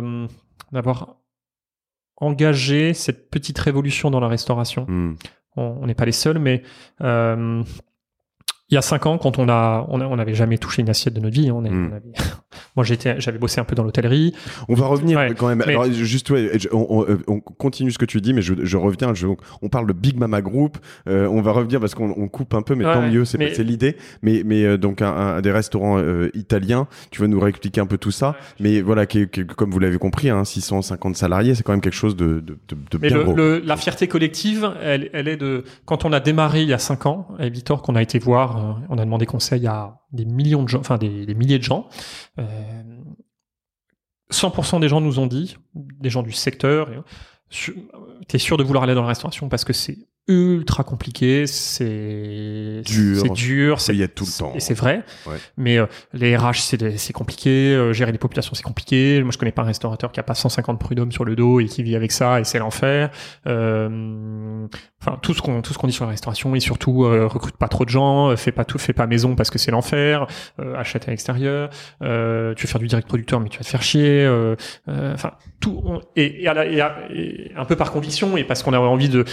engagé cette petite révolution dans la restauration. On n'est pas les seuls, mais il y a 5 ans, quand on n'avait jamais touché une assiette de notre vie, moi j'avais bossé un peu dans l'hôtellerie. On va revenir quand même. Alors juste on continue ce que tu dis, mais je reviens. On parle de Big Mama Group. On va revenir parce qu'on coupe un peu, mais tant mieux. C'est l'idée. Mais donc un des restaurants italiens. Tu vas nous réexpliquer un peu tout ça. Mais voilà, comme vous l'avez compris, 650 salariés, c'est quand même quelque chose de bien gros. La fierté collective, elle est de quand on a démarré il y a 5 ans avec Victor, qu'on a été voir. On a demandé conseil à des millions de gens, enfin des milliers de gens. 100% des gens nous ont dit, des gens du secteur, t'es sûr de vouloir aller dans la restauration parce que c'est ultra compliqué, c'est dur, il y a tout le temps. Et c'est vrai. Mais les RH c'est compliqué, gérer les populations c'est compliqué. Moi je connais pas un restaurateur qui a pas 150 prud'hommes sur le dos et qui vit avec ça et c'est l'enfer. Enfin tout ce qu'on dit sur la restauration et surtout recrute pas trop de gens, fais pas maison parce que c'est l'enfer, achète à l'extérieur, tu veux faire du direct producteur mais tu vas te faire chier. Enfin tout et un peu par conviction et parce qu'on avait envie de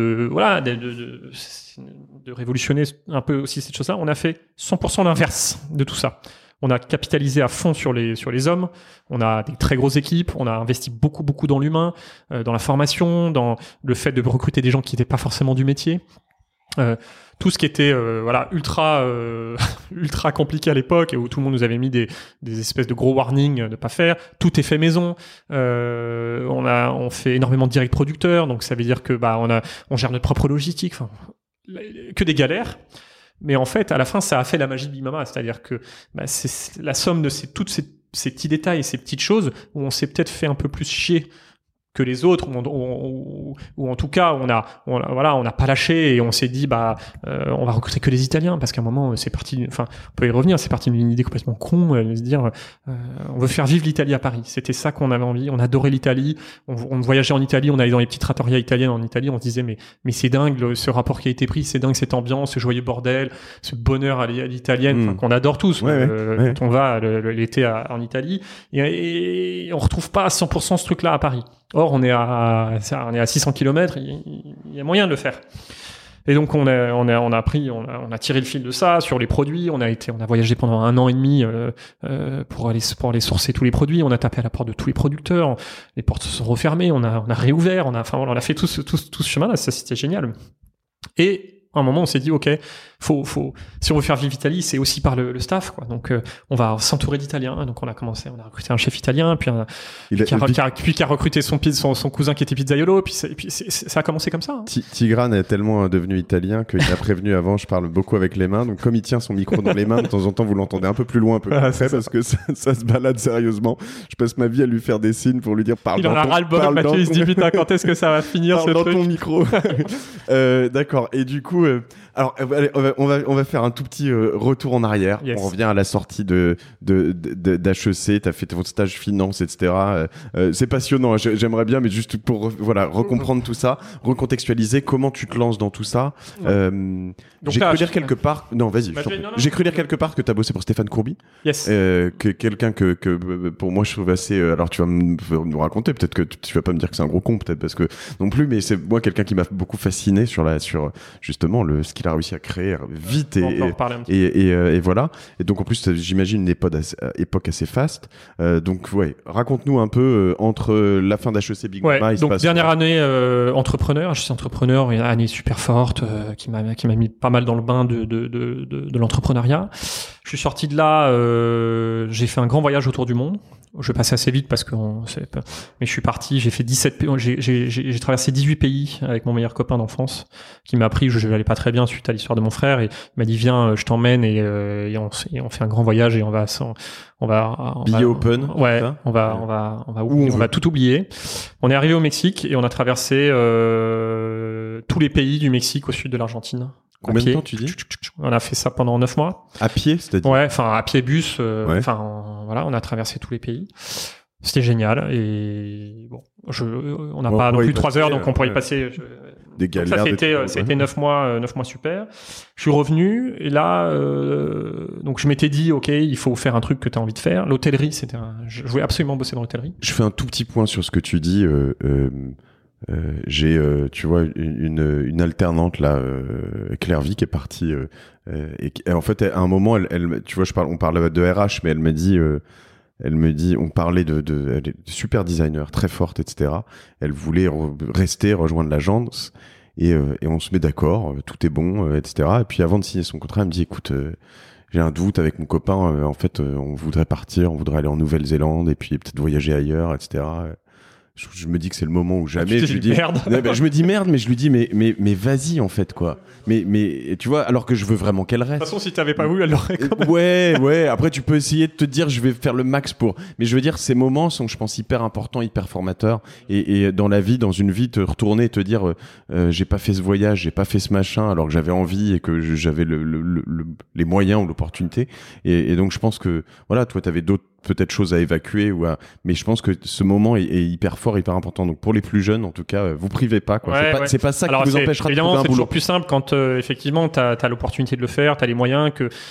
révolutionner un peu aussi cette chose-là, on a fait 100% l'inverse de tout ça. On a capitalisé à fond sur les hommes. On a des très grosses équipes. On a investi beaucoup dans l'humain, dans la formation, dans le fait de recruter des gens qui n'étaient pas forcément du métier. Tout ce qui était ultra compliqué à l'époque et où tout le monde nous avait mis des espèces de gros warnings de pas faire, tout est fait maison. On fait énormément de direct producteurs, donc ça veut dire que on gère notre propre logistique, enfin que des galères. Mais en fait, à la fin, ça a fait la magie de Big Mama, c'est-à-dire que c'est la somme de toutes ces petits détails et ces petites choses où on s'est peut-être fait un peu plus chier que les autres, ou en tout cas on n'a pas lâché et on s'est dit on va recruter que les Italiens parce qu'à un moment c'est parti, enfin on peut y revenir, c'est parti d'une idée complètement con de se dire on veut faire vivre l'Italie à Paris. C'était ça qu'on avait envie, on adorait l'Italie, on voyageait en Italie, on allait dans les petites trattorias italiennes en Italie, on se disait mais c'est dingue ce rapport qui a été pris, c'est dingue cette ambiance, ce joyeux bordel, ce bonheur à l'italienne qu'on adore tous quand on va l'été en Italie et on retrouve pas à 100% ce truc là à Paris. Or, on est à 600 km, il y a moyen de le faire. Et donc, on a tiré le fil de ça sur les produits. On a voyagé pendant 1 an et demi pour aller sourcer tous les produits. On a tapé à la porte de tous les producteurs. Les portes se sont refermées. On a réouvert. On a fait tout ce chemin-là. Ça, c'était génial. Et à un moment, on s'est dit, ok, si on veut faire vivre l'Italie, c'est aussi par le staff, quoi. Donc, on va s'entourer d'Italiens. Donc, on a recruté un chef italien, puis qui a recruté son cousin qui était pizzaiolo, puis ça a commencé comme ça. Hein. Tigran est tellement devenu italien qu'il a prévenu avant, je parle beaucoup avec les mains. Donc, comme il tient son micro dans les mains, de temps en temps, vous l'entendez un peu plus loin, un peu plus près, parce que ça se balade sérieusement. Je passe ma vie à lui faire des signes pour lui dire, parle dans ton micro. Il en a ras-le-bol, Mathieu, il se dit, putain, quand est-ce que ça va finir, ce truc? Dans ton micro. D'accord. Et du coup, coup, alors allez, on va faire un tout petit retour en arrière. Yes. On revient à la sortie d'HEC. T'as fait ton stage finance, etc. C'est passionnant. J'aimerais bien, mais juste pour recomprendre tout ça, recontextualiser comment tu te lances dans tout ça. J'ai cru lire quelque part. Non, vas-y. J'ai cru lire quelque part que t'as bossé pour Stéphane Courby. Yes. Que quelqu'un que pour moi je trouve assez. Alors tu vas nous raconter. Peut-être que tu vas pas me dire que c'est un gros con, peut-être parce que non plus. Mais c'est moi quelqu'un qui m'a beaucoup fasciné sur justement ce qu'il a réussi à créer vite et voilà. Et donc en plus j'imagine une époque assez faste. Donc ouais, raconte-nous un peu entre la fin d'HEC Big Mama. Donc dernière année entrepreneur. Je suis entrepreneur, une année super forte qui m'a mis pas mal dans le bain de l'entrepreneuriat. Je suis sorti de là, j'ai fait un grand voyage autour du monde. Je vais passer assez vite parce que mais je suis parti, j'ai fait 17 pays, j'ai traversé 18 pays avec mon meilleur copain d'enfance qui m'a appris que je n'allais pas très bien suite à l'histoire de mon frère et il m'a dit viens, je t'emmène et on fait un grand voyage et on va billet open. Ouais, on va tout oublier. On est arrivé au Mexique et on a traversé tous les pays du Mexique au sud de l'Argentine. Combien de temps tu dis? On a fait ça pendant 9 mois. À pied, c'est-à-dire? Ouais, enfin à pied bus. Voilà, on a traversé tous les pays. C'était génial et bon, on n'a pas non plus 3 heures, donc on pourrait y passer. Des galères. Donc ça a été 9 mois super. Je suis revenu et là, donc je m'étais dit, ok, il faut faire un truc que tu as envie de faire. L'hôtellerie, je voulais absolument bosser dans l'hôtellerie. Je fais un tout petit point sur ce que tu dis. J'ai tu vois une alternante là Claire Vie qui est partie et en fait à un moment elle tu vois on parle de RH mais elle me dit on parlait elle est super designer très forte etc. Elle voulait rester rejoindre l'agence et on se met d'accord, tout est bon etc. Et puis avant de signer son contrat elle me dit écoute j'ai un doute avec mon copain en fait on voudrait partir, on voudrait aller en Nouvelle-Zélande et puis peut-être voyager ailleurs etc. Je me dis que c'est le moment où jamais je lui dis merde. Je me dis merde mais je lui dis mais vas-y en fait quoi. Mais tu vois alors que je veux vraiment qu'elle reste. De toute façon si t'avais pas voulu elle l'aurait quand même. Ouais après tu peux essayer de te dire je vais faire le max pour mais je veux dire ces moments sont je pense hyper importants, hyper formateurs et dans la vie dans une vie te retourner et te dire j'ai pas fait ce voyage, j'ai pas fait ce machin alors que j'avais envie et que j'avais les moyens ou l'opportunité et donc je pense que voilà toi t'avais d'autres peut-être choses à évacuer mais je pense que ce moment est hyper fort, hyper important. Donc pour les plus jeunes, en tout cas, vous privez pas quoi. C'est pas ça qui vous empêchera de trouver un boulot. Évidemment, c'est toujours plus simple quand effectivement t'as l'opportunité de le faire, t'as les moyens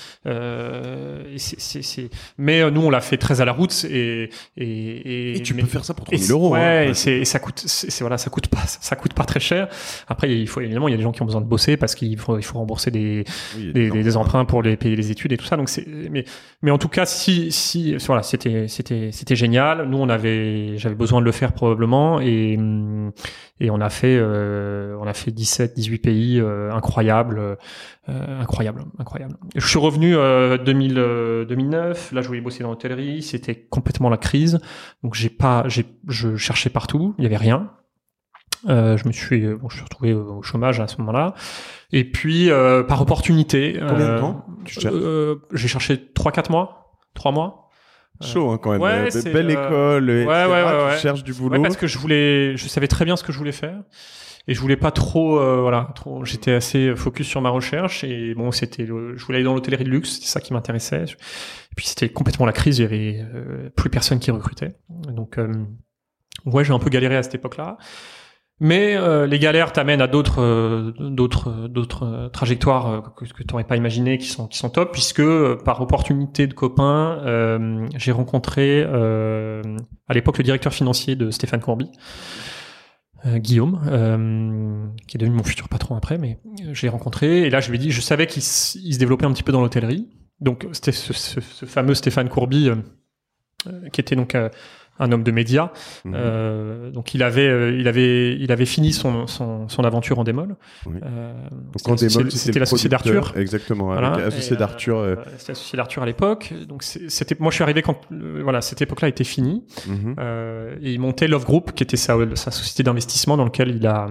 mais nous on l'a fait très à la route et tu peux faire ça pour 3 000 €. Ouais, et ça coûte ça coûte pas très cher. Après il y a des gens qui ont besoin de bosser parce qu'il faut rembourser des emprunts pour les payer les études et tout ça. Donc mais en tout cas si voilà c'était génial. Nous j'avais besoin de le faire probablement et on a fait 18 pays incroyables. Je suis revenu 2009. Là, je voulais bosser dans l'hôtellerie. C'était complètement la crise. Donc je cherchais partout. Il y avait rien. Je me suis retrouvé au chômage à ce moment-là. Et puis par opportunité. Combien de temps tu cherches j'ai cherché 3 mois. Chaud hein, quand même. Ouais, belle école. Ouais. Tu cherches du boulot. Ouais, parce que je savais très bien ce que je voulais faire. Et je voulais pas trop, j'étais assez focus sur ma recherche et bon, je voulais aller dans l'hôtellerie de luxe, c'était ça qui m'intéressait. Et puis c'était complètement la crise, il y avait plus personne qui recrutait. Donc, ouais, j'ai un peu galéré à cette époque-là. Mais les galères t'amènent à d'autres trajectoires que tu n'aurais pas imaginées qui sont top, puisque par opportunité de copain, j'ai rencontré à l'époque le directeur financier de Stéphane Courby. Guillaume, qui est devenu mon futur patron après, mais je l'ai rencontré et là je lui ai dit, je savais qu'il se développait un petit peu dans l'hôtellerie. Donc c'était ce fameux Stéphane Courby qui était donc un homme de médias. Donc il avait fini son aventure en Démol. Oui. Donc c'était l'associé d'Arthur. Exactement. Voilà. Associé d'Arthur. C'était associé d'Arthur à l'époque. Donc moi je suis arrivé quand cette époque-là était finie. Et il montait Love Group, qui était sa société d'investissement dans lequel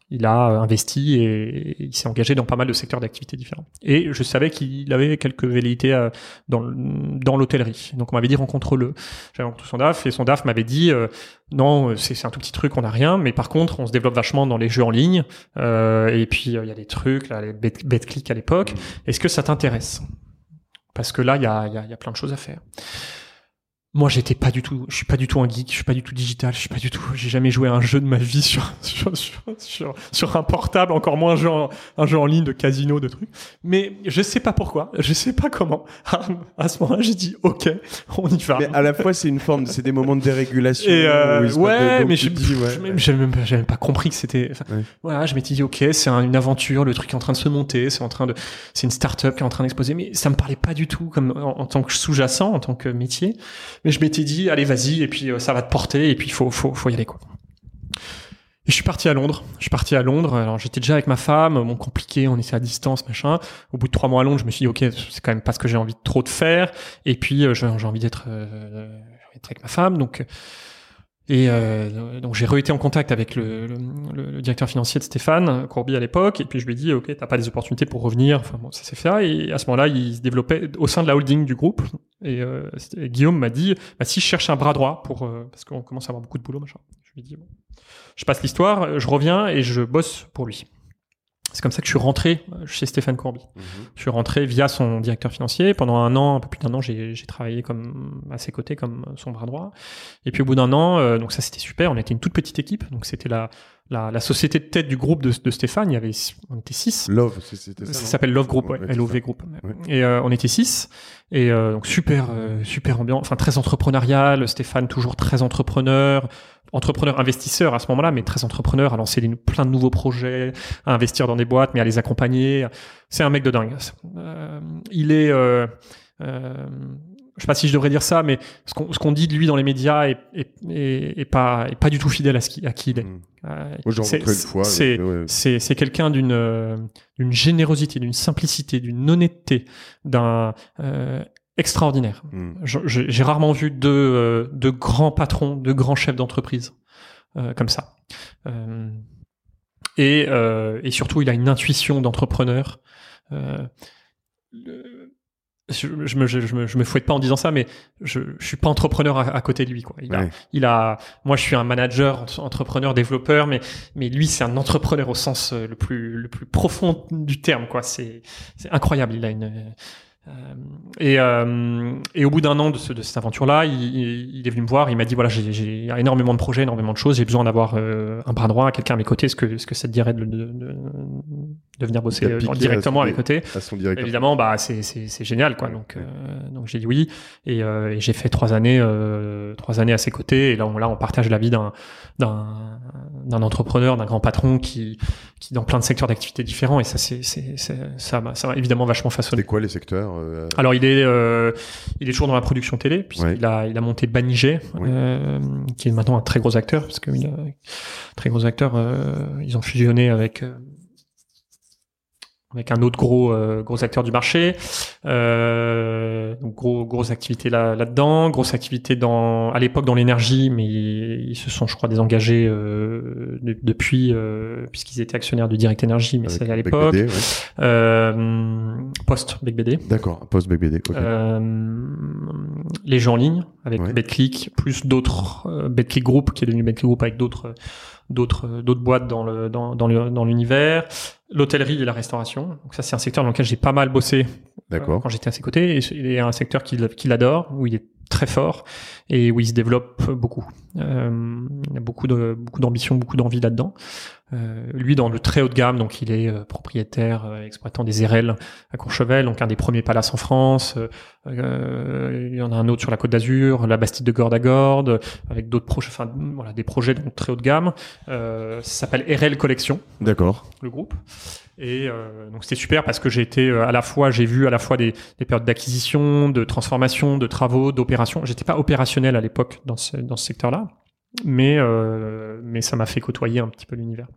Il a investi et il s'est engagé dans pas mal de secteurs d'activité différents. Et je savais qu'il avait quelques velléités dans l'hôtellerie. Donc on m'avait dit rencontre-le. J'avais rencontré son DAF et son DAF m'avait dit non, c'est un tout petit truc, on n'a rien, mais par contre on se développe vachement dans les jeux en ligne et puis il y a des trucs, là, les BetClick à l'époque. Est-ce que ça t'intéresse? Parce que là il y a plein de choses à faire. Moi, je suis pas du tout un geek, je suis pas du tout digital, j'ai jamais joué à un jeu de ma vie sur un portable, encore moins un jeu en ligne de casino, de trucs. Mais je sais pas pourquoi, je sais pas comment. À ce moment-là, j'ai dit, OK, on y va. Mais à la fois, c'est des moments de dérégulation. Et j'avais même pas compris que c'était, voilà, je m'étais dit, OK, c'est une aventure, le truc est en train de se monter, c'est une start-up qui est en train d'exploser, mais ça me parlait pas du tout comme en tant que sous-jacent, en tant que métier. Mais je m'étais dit, allez, vas-y, et puis ça va te porter, et puis il faut y aller, quoi. Et je suis parti à Londres. Alors, j'étais déjà avec ma femme, bon, compliqué, on était à distance, machin. Au bout de 3 mois à Londres, je me suis dit, OK, c'est quand même pas ce que j'ai envie trop de faire. Et puis, j'ai envie d'être avec ma femme, donc j'ai été en contact avec le directeur financier de Stéphane Courby à l'époque, et puis je lui ai dit, OK, t'as pas des opportunités pour revenir, enfin bon, ça s'est fait, et à ce moment-là, il se développait au sein de la holding du groupe, et Guillaume m'a dit, si je cherche un bras droit parce qu'on commence à avoir beaucoup de boulot, machin. Je lui ai dit, bon, je passe l'histoire, je reviens et je bosse pour lui. C'est comme ça que je suis rentré chez Stéphane Courby. Je suis rentré via son directeur financier. Pendant un peu plus d'1 an, j'ai travaillé à ses côtés comme son bras droit. Et puis au bout d'1 an, donc ça c'était super. On était une toute petite équipe. Donc c'était la société de tête du groupe de Stéphane. On était 6. Love, c'était ça. Ça s'appelle Love Group, ouais, LOV Group. Ouais. Et on était 6. Et donc super ambiant, enfin très entrepreneurial. Stéphane toujours très entrepreneur investisseur à ce moment-là, mais très entrepreneur, à lancer plein de nouveaux projets, à investir dans des boîtes, mais à les accompagner. C'est un mec de dingue. Il est, je sais pas si je devrais dire ça, mais ce qu'on dit de lui dans les médias est pas du tout fidèle à qui il est. Moi, j'ai rencontré une fois. C'est quelqu'un d'une générosité, d'une simplicité, d'une honnêteté, extraordinaire. J'ai rarement vu de grands patrons, de grands chefs d'entreprise comme ça. Et surtout, il a une intuition d'entrepreneur. Je me fouette pas en disant ça, mais je suis pas entrepreneur à côté de lui, quoi. Moi, je suis un manager, entrepreneur, développeur, mais lui, c'est un entrepreneur au sens le plus profond du terme, quoi. C'est incroyable. Il a et au bout d'1 an de cette aventure-là, il est venu me voir, il m'a dit, voilà, j'ai énormément de projets, énormément de choses, j'ai besoin d'avoir un bras droit, quelqu'un à mes côtés, est-ce que ça te dirait de venir bosser directement à mes côtés? Évidemment, c'est génial, quoi. Donc j'ai dit oui, et j'ai fait 3 années à ses côtés, et là on partage la vie d'un entrepreneur, d'un grand patron qui dans plein de secteurs d'activité différents, et ça m'a évidemment vachement façonné. C'est quoi les secteurs? Alors il est toujours dans la production télé, puisqu'il a monté Banijay, qui est maintenant un très gros acteur, parce que très gros acteur, ils ont fusionné avec un autre gros acteur du marché, donc grosse activité là-dedans, grosse activité à l'époque dans l'énergie, mais ils se sont, je crois, désengagés depuis, puisqu'ils étaient actionnaires de Direct Energy, mais c'est à l'époque. BD, Post BD. D'accord, Post BD. Okay. Les jeux en ligne avec BetClick, plus d'autres BetClick Group, qui est devenu BetClick Group avec d'autres boîtes dans l'univers, l'hôtellerie et la restauration. Donc ça, c'est un secteur dans lequel j'ai pas mal bossé quand j'étais à ses côtés, et il est un secteur qu'il adore, où il est très fort et où il se développe beaucoup. Il y a beaucoup d'ambition, beaucoup d'envie là-dedans. Lui, dans le très haut de gamme, donc il est propriétaire, exploitant des RL à Courchevel, donc un des premiers palaces en France. Il y en a un autre sur la Côte d'Azur, la Bastide de Gordes à Gordes, avec d'autres projets, des projets donc très haut de gamme. Ça s'appelle RL Collection. D'accord. Le groupe. Et donc c'était super parce que j'ai vu à la fois des périodes d'acquisition, de transformation, de travaux, d'opérations. J'étais pas opérationnel à l'époque dans ce secteur-là, mais ça m'a fait côtoyer un petit peu l'univers.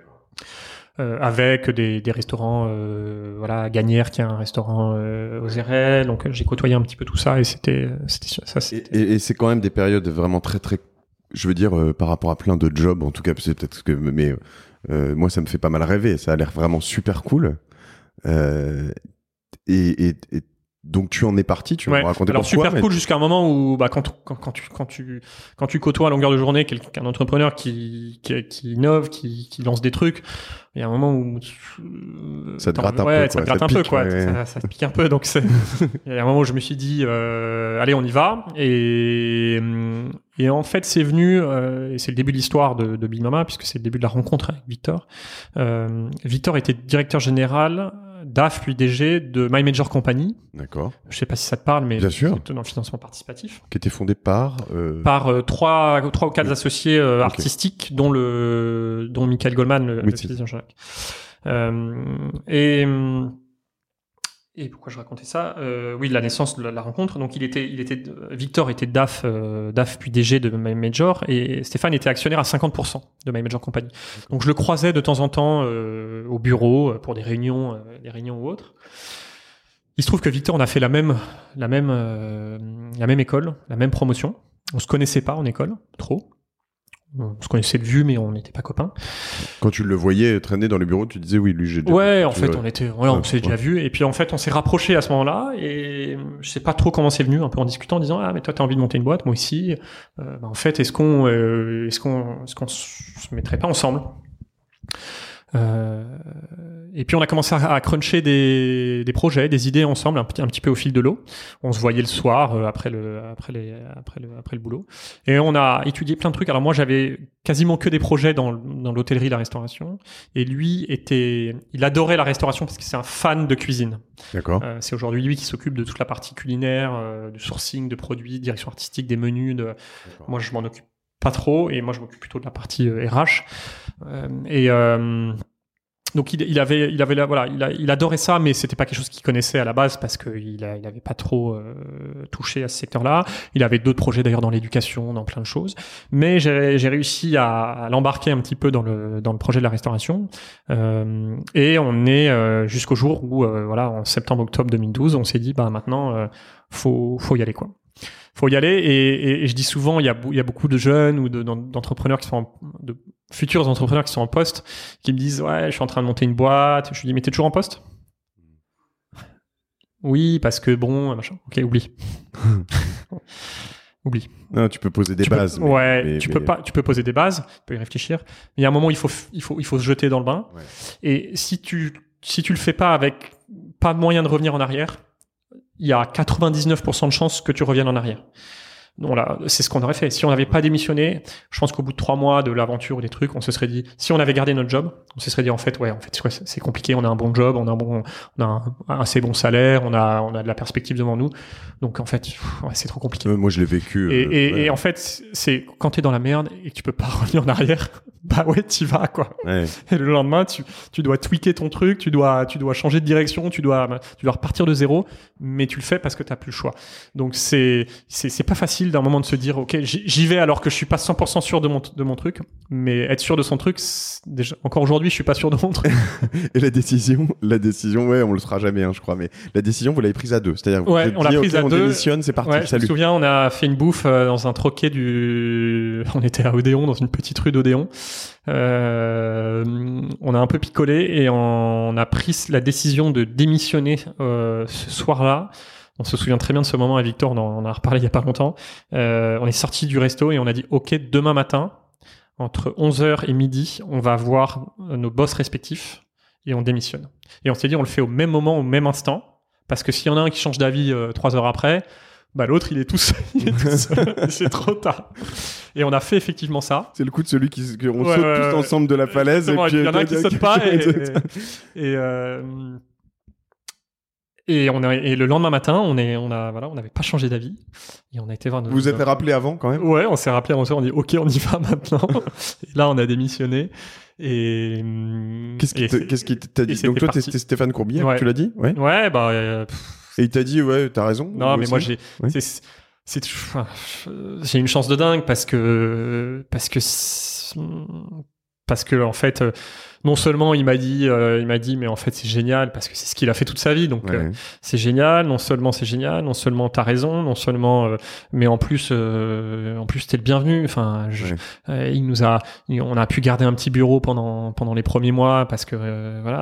Avec des restaurants, Gagnère qui a un restaurant aux RL, donc j'ai côtoyé un petit peu tout ça, et c'était ça. Et c'est quand même des périodes vraiment très très je veux dire, par rapport à plein de jobs, en tout cas, c'est peut-être que, mais moi, ça me fait pas mal rêver. Ça a l'air vraiment super cool. Et donc, tu en es parti, tu vas me raconter alors, pourquoi. Super cool jusqu'à un moment où, quand tu côtoies à longueur de journée quelqu'un entrepreneur qui innove, qui lance des trucs, il y a un moment où ça te gratte un peu, ça te gratte un peu, quoi. Ça te pique un peu. Donc, il y a un moment où je me suis dit, allez, on y va. Et en fait, c'est venu, et c'est le début de l'histoire de Big Mama, puisque c'est le début de la rencontre avec Victor. Victor était directeur général DAF puis DG de My Major Company. D'accord. Je sais pas si ça te parle, mais bien sûr, c'est dans le financement participatif. Qui était fondé par trois ou quatre associés artistiques, dont Michael Goldman, le fils de Jean-Jacques. Et pourquoi je racontais ça? Oui, la naissance de la rencontre. Donc, Victor était DAF puis DG de My Major, et Stéphane était actionnaire à 50% de My Major Company. Donc, je le croisais de temps en temps au bureau pour des réunions ou autres. Il se trouve que Victor, on a fait la même école, la même promotion. On se connaissait pas en école, trop. On se connaissait de vue, mais on n'était pas copains. Quand tu le voyais traîner dans les bureaux, tu disais oui, lui j'ai déjà vu. Ouais, en fait, on s'est déjà vu. Et puis en fait, on s'est rapprochés à ce moment-là. Et je sais pas trop comment c'est venu, un peu en discutant, en disant mais toi t'as envie de monter une boîte, moi aussi. En fait, est-ce qu'on se mettrait pas ensemble? Et puis on a commencé à cruncher des projets, des idées ensemble, un petit peu au fil de l'eau. On se voyait le soir après le boulot, et on a étudié plein de trucs. Alors moi j'avais quasiment que des projets dans l'hôtellerie, la restauration, et lui il adorait la restauration parce que c'est un fan de cuisine. D'accord. C'est aujourd'hui lui qui s'occupe de toute la partie culinaire, du sourcing de produits, direction artistique, des menus. Moi je m'en occupe pas trop, et moi je m'occupe plutôt de la partie RH. Donc il adorait ça, mais c'était pas quelque chose qu'il connaissait à la base parce qu'il avait pas trop touché à ce secteur-là. Il avait d'autres projets d'ailleurs dans l'éducation, dans plein de choses. Mais j'ai réussi à l'embarquer un petit peu dans le projet de la restauration. Et on est jusqu'au jour où en septembre-octobre 2012, on s'est dit maintenant faut y aller, quoi. Faut y aller, et je dis souvent, il y a beaucoup de jeunes ou d'entrepreneurs qui sont de futurs entrepreneurs qui sont en poste, qui me disent ouais, je suis en train de monter une boîte. Je lui dis mais t'es toujours en poste? Oui, parce que bon, machin. Ok, oublie. Oublie. Non, tu peux poser des bases. Tu peux poser des bases, tu peux y réfléchir. Mais il y a un moment où il faut se jeter dans le bain. Ouais. Et si tu le fais pas avec pas de moyen de revenir en arrière, il y a 99% de chances que tu reviennes en arrière. Donc là, c'est ce qu'on aurait fait. Si on n'avait pas démissionné, je pense qu'au bout de 3 mois de l'aventure ou des trucs, on se serait dit, si on avait gardé notre job, on se serait dit en fait c'est compliqué, on a un bon job, on a un assez bon salaire, on a de la perspective devant nous. Donc en fait, c'est trop compliqué. Moi je l'ai vécu. Et en fait, c'est quand t'es dans la merde et que tu peux pas revenir en arrière, bah ouais, t'y vas, quoi. Ouais. Et le lendemain, tu dois tweaker ton truc, tu dois changer de direction, tu dois repartir de zéro, mais tu le fais parce que t'as plus le choix. Donc c'est pas facile d'un moment de se dire ok, j'y vais alors que je suis pas 100% sûr de mon truc, mais être sûr de son truc, déjà encore aujourd'hui je suis pas sûr de mon truc. Et la décision ouais, on le sera jamais, je crois, mais la décision vous l'avez prise à deux, c'est-à-dire on l'a prise à deux, on démissionne, c'est parti, salut. Je me souviens, on a fait une bouffe dans un troquet on était à Odéon, dans une petite rue d'Odéon. On a un peu picolé et on a pris la décision de démissionner ce soir-là. On se souvient très bien de ce moment avec Victor, on en a reparlé il y a pas longtemps. On est sorti du resto et on a dit ok, demain matin, entre 11h et midi, on va voir nos boss respectifs et on démissionne. Et on s'est dit on le fait au même moment, au même instant, parce que s'il y en a un qui change d'avis 3 heures après, bah l'autre il est tout seul, c'est trop tard. Et on a fait effectivement ça. C'est le coup de celui qu'on saute tous ensemble de la falaise. Il y en a un qui saute pas et le lendemain matin, on n'avait pas changé d'avis et on a été voir nos. Vous vous êtes rappelé avant quand même? Ouais, on s'est rappelé avant ça. On dit ok, on y va maintenant. Et là, on a démissionné. Et qu'est-ce qui t'a dit? Donc toi, c'était Stéphane Courbier, tu l'as dit? Ouais. Ouais, et il t'a dit ouais, t'as raison. Non, mais moi j'ai une chance de dingue parce que parce que en fait, non seulement il m'a dit, mais en fait c'est génial parce que c'est ce qu'il a fait toute sa vie, donc c'est génial. Non seulement c'est génial, non seulement t'as raison, non seulement, mais en plus t'es le bienvenu. Enfin, on a pu garder un petit bureau pendant les premiers mois parce que voilà.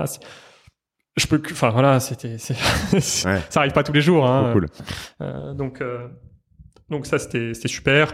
Ça arrive pas tous les jours. Hein. Cool. Donc ça c'était super.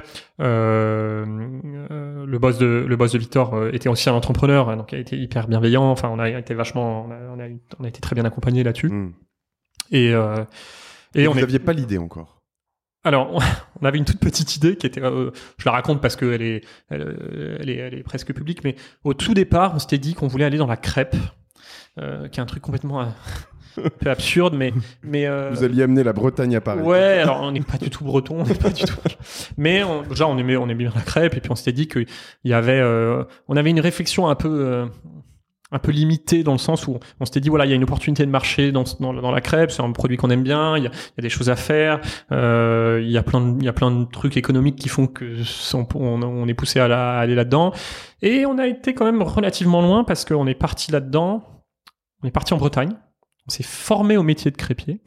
Le boss de Victor était aussi un entrepreneur, hein, donc il a été hyper bienveillant. Enfin, on a été très bien accompagnés là-dessus. Et vous n'aviez pas l'idée encore. Alors, on avait une toute petite idée qui était, je la raconte parce qu'elle est presque publique, mais au tout départ, on s'était dit qu'on voulait aller dans la crêpe, qui est un truc complètement un peu absurde, mais vous alliez amener la Bretagne à Paris. Ouais, alors on n'est pas du tout breton, mais on aimait bien la crêpe, et puis on s'était dit qu'il y avait, on avait une réflexion un peu limitée dans le sens où on s'était dit voilà, il y a une opportunité de marché dans la crêpe, c'est un produit qu'on aime bien, il y a des choses à faire, il y a plein de trucs économiques qui font que on est poussé à aller là-dedans, et on a été quand même relativement loin parce qu'on est parti là-dedans, on est parti en Bretagne. On s'est formé au métier de crêpier.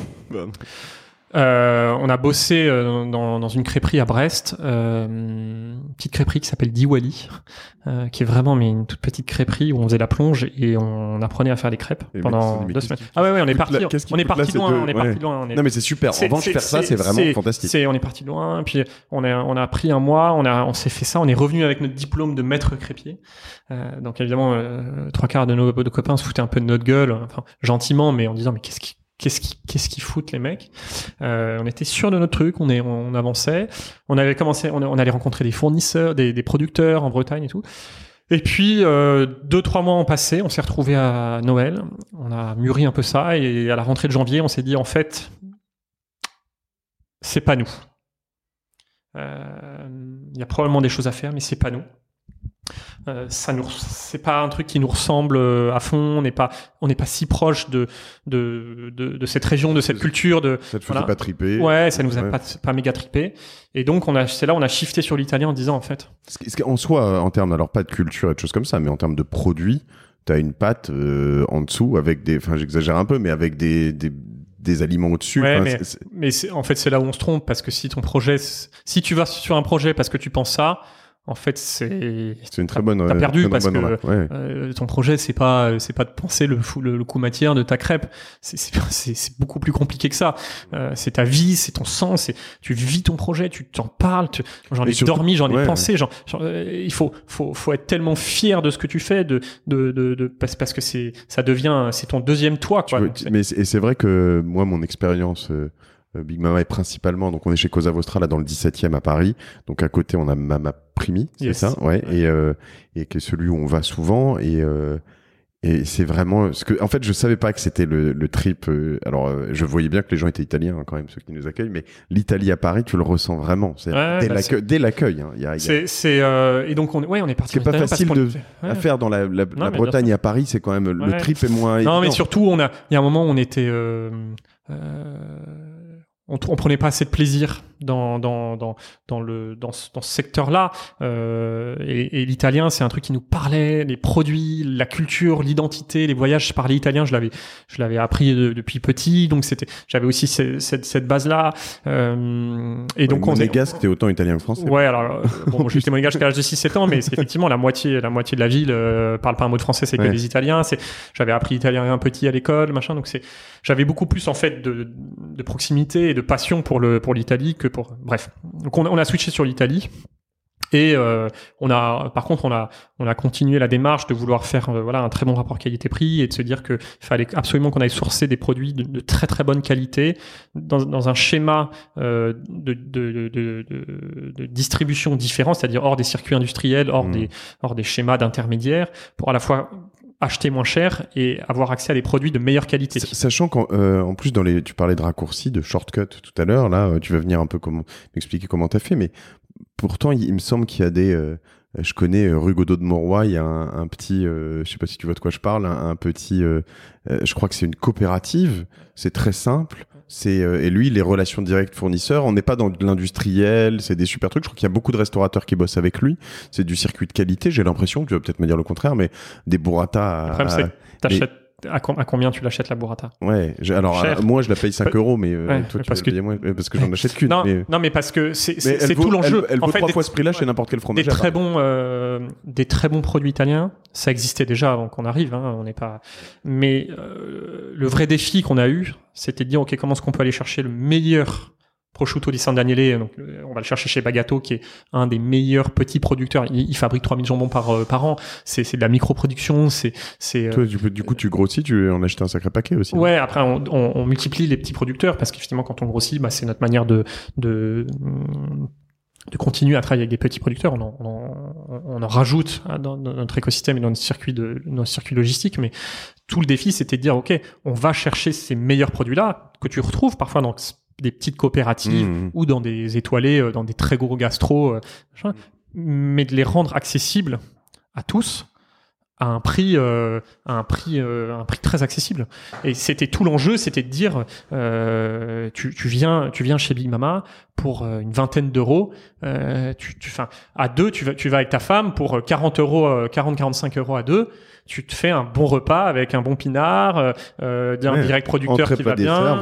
On a bossé dans une crêperie à Brest, une petite crêperie qui s'appelle Diwali, qui est vraiment une toute petite crêperie où on faisait la plonge et on apprenait à faire des crêpes pendant 2 semaines. Ah ouais, on est parti loin. Non mais c'est super. En revanche, faire ça, c'est vraiment fantastique. On est parti loin. Puis on a pris un mois, on s'est fait ça. On est revenu avec notre diplôme de maître crêpier. Donc évidemment, 3/4 de nos copains se foutaient un peu de notre gueule, enfin gentiment, mais en disant mais qu'est-ce qu'ils foutent les mecs. On était sûr de notre truc, on avançait, on allait rencontrer des fournisseurs, des producteurs en Bretagne et tout. Et puis 2-3 mois ont passé, on s'est retrouvés à Noël, on a mûri un peu ça, et à la rentrée de janvier on s'est dit en fait c'est pas nous. Il y a probablement des choses à faire, mais c'est pas nous. C'est pas un truc qui nous ressemble à fond. On n'est pas si proche de cette région, de cette culture. Ça te faisait pas triper. Ouais, ça nous a pas méga trippé. Et donc on a shifté sur l'italien en disant en fait. En soi, en termes, alors pas de culture et de choses comme ça, mais en termes de produits, t'as une pâte en dessous avec enfin j'exagère un peu, mais avec des aliments au-dessus. Ouais, mais en fait c'est là où on se trompe, parce que si tu vas sur un projet parce que tu penses ça, en fait, c'est une très bonne. T'as perdu parce que ton projet, c'est pas de penser le coût matière de ta crêpe. C'est beaucoup plus compliqué que ça. C'est ta vie, c'est ton sang, tu vis ton projet, tu t'en parles. J'en ai dormi, j'en ai pensé. Il faut être tellement fier de ce que tu fais, parce que c'est ton deuxième toit, quoi. Mais c'est vrai que moi, mon expérience. Big Mama est principalement, donc on est chez Cosa Vostra là dans le 17e à Paris, donc à côté on a Mama Primi, c'est ça, ouais. Et qui est celui où on va souvent, et c'est vraiment ce que, en fait, je savais pas que c'était le trip. Alors je voyais bien que les gens étaient italiens, hein, quand même, ceux qui nous accueillent, mais l'Italie à Paris, tu le ressens vraiment. Dès l'accueil. Hein, et donc on est parti. Ce qui est pas facile à faire dans la Bretagne à Paris, c'est quand même le trip est moins. Non, mais surtout il y a un moment où on était. On prenait pas assez de plaisir dans ce secteur-là, et l'italien, c'est un truc qui nous parlait, les produits, la culture, l'identité, les voyages. Je parlais italien, je l'avais appris depuis petit, donc j'avais aussi cette base-là, et donc monégasque, t'es autant italien que français. Ouais, alors bon, j'étais monégasque jusqu'à l'âge de 6-7 ans, mais c'est effectivement la moitié de la ville parle pas un mot de français, c'est que des Italiens. J'avais appris italien un petit à l'école, machin, donc j'avais beaucoup plus en fait de proximité et de passion pour l'Italie que pour... Bref, donc on a switché sur l'Italie, et on a continué la démarche de vouloir faire un très bon rapport qualité-prix, et de se dire que fallait absolument qu'on aille sourcer des produits de très très bonne qualité dans un schéma de distribution différent, c'est-à-dire hors des circuits industriels, hors des schémas d'intermédiaires, pour à la fois acheter moins cher et avoir accès à des produits de meilleure qualité. Sachant qu'en plus, tu parlais de raccourcis, de shortcut tout à l'heure, là, tu vas venir un peu m'expliquer comment t'as fait, mais pourtant, il me semble qu'il y a je connais rue Godot de Mauroy, il y a un petit, je sais pas si tu vois de quoi je parle, un petit, je crois que c'est une coopérative, c'est très simple. Et lui, les relations directes fournisseurs, on n'est pas dans de l'industriel, c'est des super trucs. Je crois qu'il y a beaucoup de restaurateurs qui bossent avec lui. C'est du circuit de qualité, j'ai l'impression, tu vas peut-être me dire le contraire, mais des burrata. Le problème, c'est que t'achètes à combien tu l'achètes la burrata? Ouais, moi je la paye 5 euros, mais toi tu parce la payes moins, parce que j'en achète qu'une. Non, mais parce que c'est tout l'enjeu. Elle vaut 3 fois ce prix-là chez n'importe quel fromager. Des très bons produits italiens, ça existait déjà avant qu'on arrive, on n'est pas. Mais le vrai défi qu'on a eu, c'était de dire ok, comment est-ce qu'on peut aller chercher le meilleur prosciutto di San Daniele, donc on va le chercher chez Bagatto, qui est un des meilleurs petits producteurs. Il fabrique 3000 jambons par an. C'est de la micro-production. Toi, du coup, tu grossis, tu en achètes un sacré paquet aussi. Ouais, après, on multiplie les petits producteurs parce qu'effectivement, quand on grossit, c'est notre manière de continuer à travailler avec des petits producteurs. On en rajoute dans notre écosystème et dans nos circuits logistiques. Mais tout le défi, c'était de dire, OK, on va chercher ces meilleurs produits-là que tu retrouves parfois dans des petites coopératives ou dans des étoilés, dans des très gros gastros, mais de les rendre accessibles à tous à un prix très accessible. Et c'était tout l'enjeu, c'était de dire tu viens chez Big Mama pour une vingtaine d'euros, à deux tu vas avec ta femme pour 45 euros à deux. Tu te fais un bon repas avec un bon pinard, d'un direct producteur qui va bien,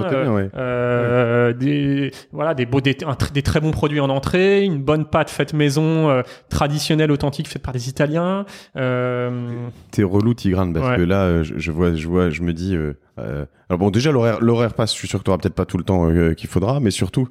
des très bons produits en entrée, une bonne pâte faite maison, traditionnelle, authentique, faite par des Italiens. T'es relou, Tigrane, parce que là, je me dis. Alors bon, déjà l'horaire passe. Je suis sûr que t'auras peut-être pas tout le temps qu'il faudra, mais surtout,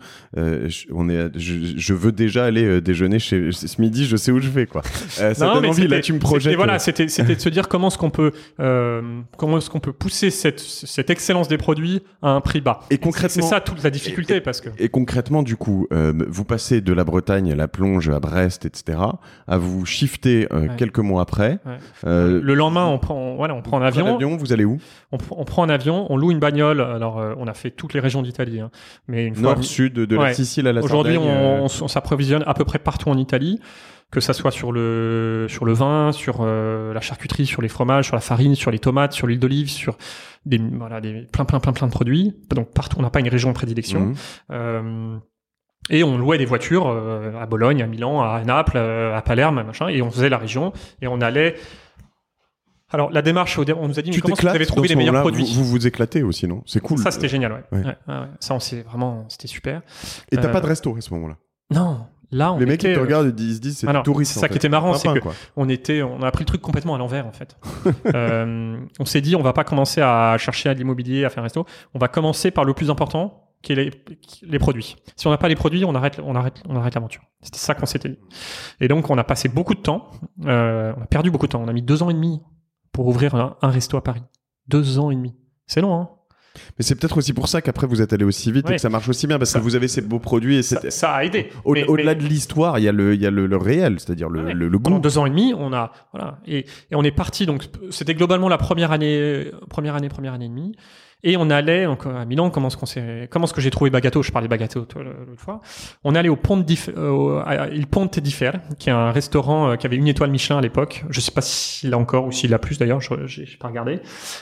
je veux déjà aller déjeuner ce midi. Je sais où je vais, quoi. Ça donne envie. Là, tu me projettes. Voilà, c'était de se dire comment est-ce qu'on peut pousser cette excellence des produits à un prix bas. Et concrètement, c'est ça toute la difficulté, parce que. Et concrètement, du coup, vous passez de la Bretagne à la Plonge, à Brest, etc., à vous shifter quelques mois après. Le lendemain, on prend un avion. Vous allez où? On prend un avion, on loue une bagnole. Alors, on a fait toutes les régions d'Italie, mais nord, sud, de la Sicile à la Sardaigne. Aujourd'hui, on s'approvisionne à peu près partout en Italie, que ça soit sur le vin, sur la charcuterie, sur les fromages, sur la farine, sur les tomates, sur l'huile d'olive, sur plein de produits. Donc partout, on n'a pas une région de prédilection. Et on louait des voitures à Bologne, à Milan, à Naples, à Palerme, et on faisait la région et on allait. Alors, la démarche, on nous a dit, mais comment est-ce que vous avez trouvé les meilleurs produits? Vous vous éclatez aussi, non? C'est cool. Ça, c'était génial, ouais. Ça, c'était super. Et t'as pas de resto à ce moment-là? Non. Là, les mecs qui te regardent, ils se disent, c'est du tourisme. C'est ça qui était marrant, c'est que on a pris le truc complètement à l'envers, en fait. On s'est dit, on va pas commencer à chercher à l'immobilier, à faire un resto. On va commencer par le plus important, qui est les produits. Si on n'a pas les produits, on arrête l'aventure. C'était ça qu'on s'était dit. Et donc, on a passé beaucoup de temps. On a perdu beaucoup de temps. On a mis 2 ans et demi pour ouvrir un resto à Paris. 2 ans et demi. C'est long, hein? Mais c'est peut-être aussi pour ça qu'après vous êtes allé aussi vite et que ça marche aussi bien, parce que vous avez ces beaux produits. Et ça a aidé. Au-delà de l'histoire, il y a le réel, c'est-à-dire le goût. Pendant 2 ans et demi, et on est parti. Donc c'était globalement la première année et demie. Et on allait donc à Milan. Comment est-ce que j'ai trouvé Bagatto? Je parlais Bagatto l'autre fois. On allait au Il Ponte di Fer, qui est un restaurant qui avait 1 étoile Michelin à l'époque. Je sais pas s'il l'a encore ou s'il a plus d'ailleurs. J'ai pas regardé.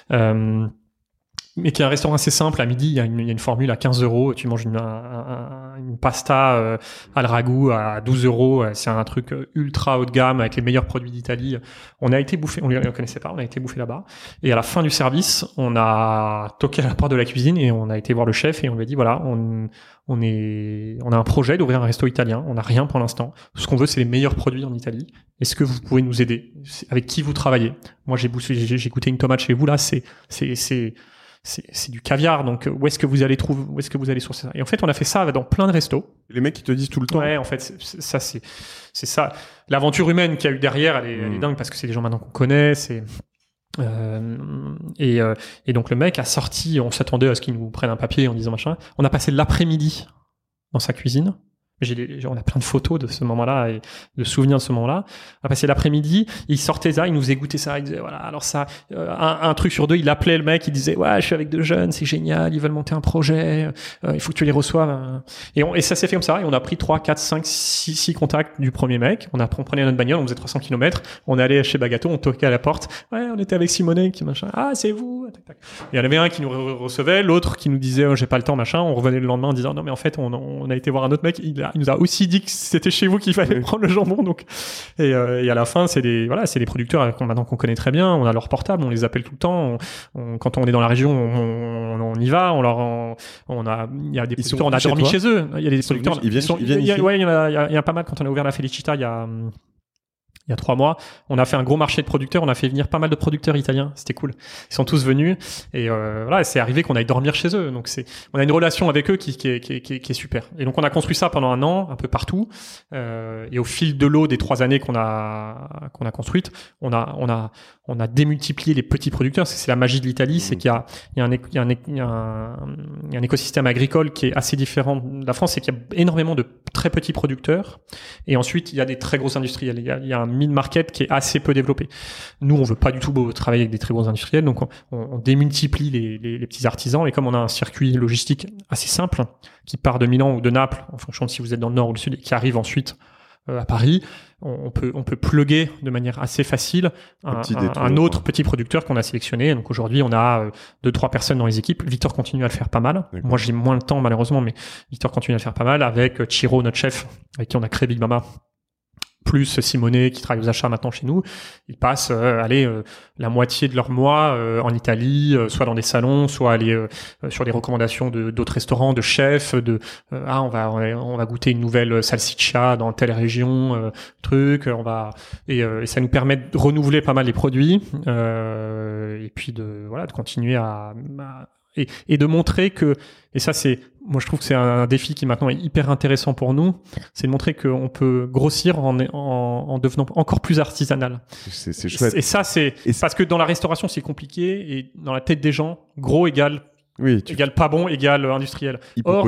Mais qui est un restaurant assez simple. À midi, il y a une formule à 15 euros. Tu manges une pasta à le ragoût à 12 euros. C'est un truc ultra haut de gamme avec les meilleurs produits d'Italie. On a été bouffé, on ne les connaissait pas, on a été bouffé là-bas. Et à la fin du service, on a toqué à la porte de la cuisine et on a été voir le chef et on lui a dit, voilà, on a un projet d'ouvrir un resto italien. On n'a rien pour l'instant. Ce qu'on veut, c'est les meilleurs produits en Italie. Est-ce que vous pouvez nous aider? Avec qui vous travaillez? Moi, j'ai goûté une tomate chez vous, là, c'est du caviar, donc où est-ce que vous allez sourcer ça? Et en fait, on a fait ça dans plein de restos. Les mecs qui te disent tout le temps. Ouais, en fait, c'est ça. L'aventure humaine qu'il y a eu derrière, elle est dingue, parce que c'est des gens maintenant qu'on connaît. Et donc le mec a sorti. On s'attendait à ce qu'il nous prenne un papier en disant machin. On a passé l'après-midi dans sa cuisine on a plein de photos de ce moment-là et de souvenirs de ce moment-là. On a passé l'après-midi, il sortait ça, il nous faisait goûter ça, il disait voilà, alors ça, un truc sur deux, il appelait le mec, il disait ouais, je suis avec 2 jeunes, c'est génial, ils veulent monter un projet, il faut que tu les reçoives. Et ça s'est fait comme ça, et on a pris 3, 4, 5, 6 contacts du premier mec. On prenait notre bagnole, on faisait 300 km, on allait chez Bagato, on toquait à la porte, ouais, on était avec Simonet, qui machin, ah c'est vous, tac, tac. Il y en avait un qui nous recevait, l'autre qui nous disait j'ai pas le temps, machin. On revenait le lendemain en disant non mais en fait on a été voir un autre mec, il nous a aussi dit que c'était chez vous qu'il fallait prendre le jambon, donc et à la fin c'est des producteurs maintenant qu'on connaît très bien, on a leur portable, on les appelle tout le temps, quand on est dans la région on y va, il y a des producteurs, on a dormi chez eux, il y a des producteurs, ils viennent ici. Ouais, il y en a pas mal. Quand on a ouvert la Felicita il y a 3 mois, on a fait un gros marché de producteurs, on a fait venir pas mal de producteurs italiens, c'était cool. Ils sont tous venus et voilà, c'est arrivé qu'on aille dormir chez eux. Donc on a une relation avec eux qui est super. Et donc on a construit ça pendant 1 an, un peu partout. Et au fil de l'eau des 3 années qu'on a construites, on a démultiplié les petits producteurs. C'est la magie de l'Italie, c'est qu'il y a un écosystème agricole qui est assez différent de la France, c'est qu'il y a énormément de très petits producteurs. Et ensuite, il y a des très gros industriels. Il y a un mid-market qui est assez peu développé. Nous, on veut pas du tout travailler avec des très gros industriels, donc on démultiplie les petits artisans. Et comme on a un circuit logistique assez simple, qui part de Milan ou de Naples, en fonction de si vous êtes dans le nord ou le sud, et qui arrive ensuite à Paris, on peut plugger de manière assez facile un autre petit producteur qu'on a sélectionné. Donc aujourd'hui, on a 2-3 personnes dans les équipes. Victor continue à le faire pas mal. D'accord. Moi, j'ai moins le temps malheureusement, mais Victor continue à le faire pas mal avec Chiro, notre chef, avec qui on a créé Big Mama, plus Simonet qui travaille aux achats maintenant chez nous. Ils passent la moitié de leur mois en Italie, soit dans des salons, soit aller sur des recommandations d'autres restaurants, de chefs, on va goûter une nouvelle salsiccia dans telle région, et ça nous permet de renouveler pas mal les produits et puis de continuer et de montrer que, et ça moi je trouve que c'est un défi qui maintenant est hyper intéressant pour nous, c'est de montrer qu'on peut grossir en devenant encore plus artisanal. C'est chouette. Et ça parce que dans la restauration c'est compliqué, et dans la tête des gens, gros égale pas bon égale industriel. Or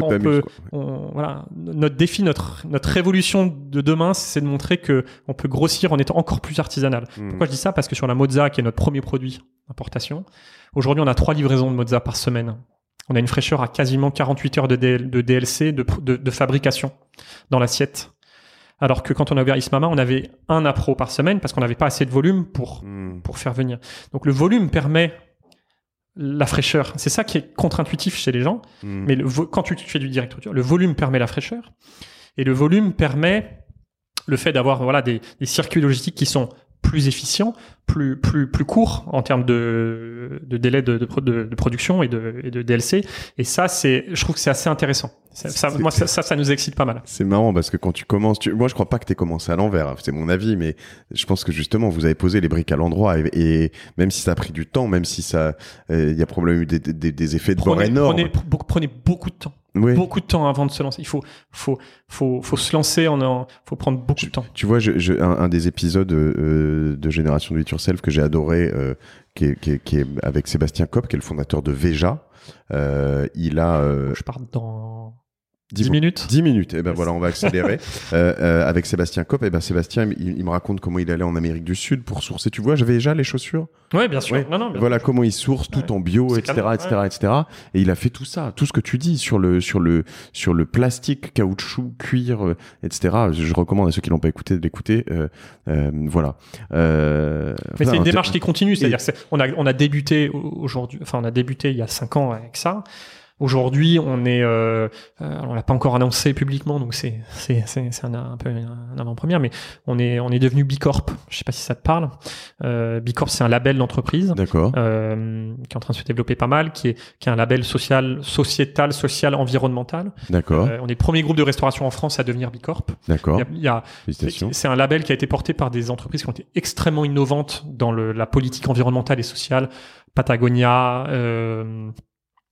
notre défi, notre révolution de demain, c'est de montrer que on peut grossir en étant encore plus artisanal. Pourquoi je dis ça? Parce que sur la mozza, qui est notre premier produit d'importation, aujourd'hui on a 3 livraisons de mozza par semaine. On a une fraîcheur à quasiment 48 heures de DLC de fabrication dans l'assiette. Alors que quand on a ouvert Ismama, on avait 1 appro par semaine parce qu'on n'avait pas assez de volume pour faire venir. Donc le volume permet la fraîcheur. C'est ça qui est contre-intuitif chez les gens. Mais quand tu fais du direct couture, le volume permet la fraîcheur. Et le volume permet le fait d'avoir des circuits logistiques qui sont plus efficient, plus court en termes de délai de production et de DLC. Et ça, je trouve que c'est assez intéressant. Ça nous excite pas mal. C'est marrant parce que quand tu commences, moi je crois pas que t'aies commencé à l'envers, c'est mon avis, mais je pense que justement vous avez posé les briques à l'endroit et même si ça a pris du temps, même si ça, il y a probablement eu des effets de bord énormes. Prenez beaucoup de temps. Oui. Beaucoup de temps avant de se lancer. Il faut se lancer faut prendre beaucoup de temps. Tu vois, un des épisodes de Génération Do It Yourself que j'ai adoré, qui est avec Sébastien Kopp, qui est le fondateur de Veja. Il a. Je pars dans 10 minutes. 10 minutes. Et ben voilà, on va accélérer. Avec Sébastien Kopp, Sébastien, il me raconte comment il allait en Amérique du Sud pour sourcer. Tu vois, j'avais déjà les chaussures. Ouais, bien sûr. Ouais. Non, voilà comment il source tout en bio, etc., etc. Et il a fait tout ça, tout ce que tu dis sur le plastique, caoutchouc, cuir, etc. Je recommande à ceux qui l'ont pas écouté de l'écouter. Voilà. Mais c'est une démarche qui continue. C'est-à-dire, on a débuté aujourd'hui. Enfin, on a débuté il y a 5 ans avec ça. Aujourd'hui, on l'a pas encore annoncé publiquement, donc c'est un peu un avant-première, mais on est devenu B Corp. Je sais pas si ça te parle. B Corp, c'est un label d'entreprise. D'accord. Qui est en train de se développer pas mal, qui est un label sociétal, environnemental. D'accord. On est le premier groupe de restauration en France à devenir B Corp. D'accord. C'est un label qui a été porté par des entreprises qui ont été extrêmement innovantes dans la politique environnementale et sociale. Patagonia,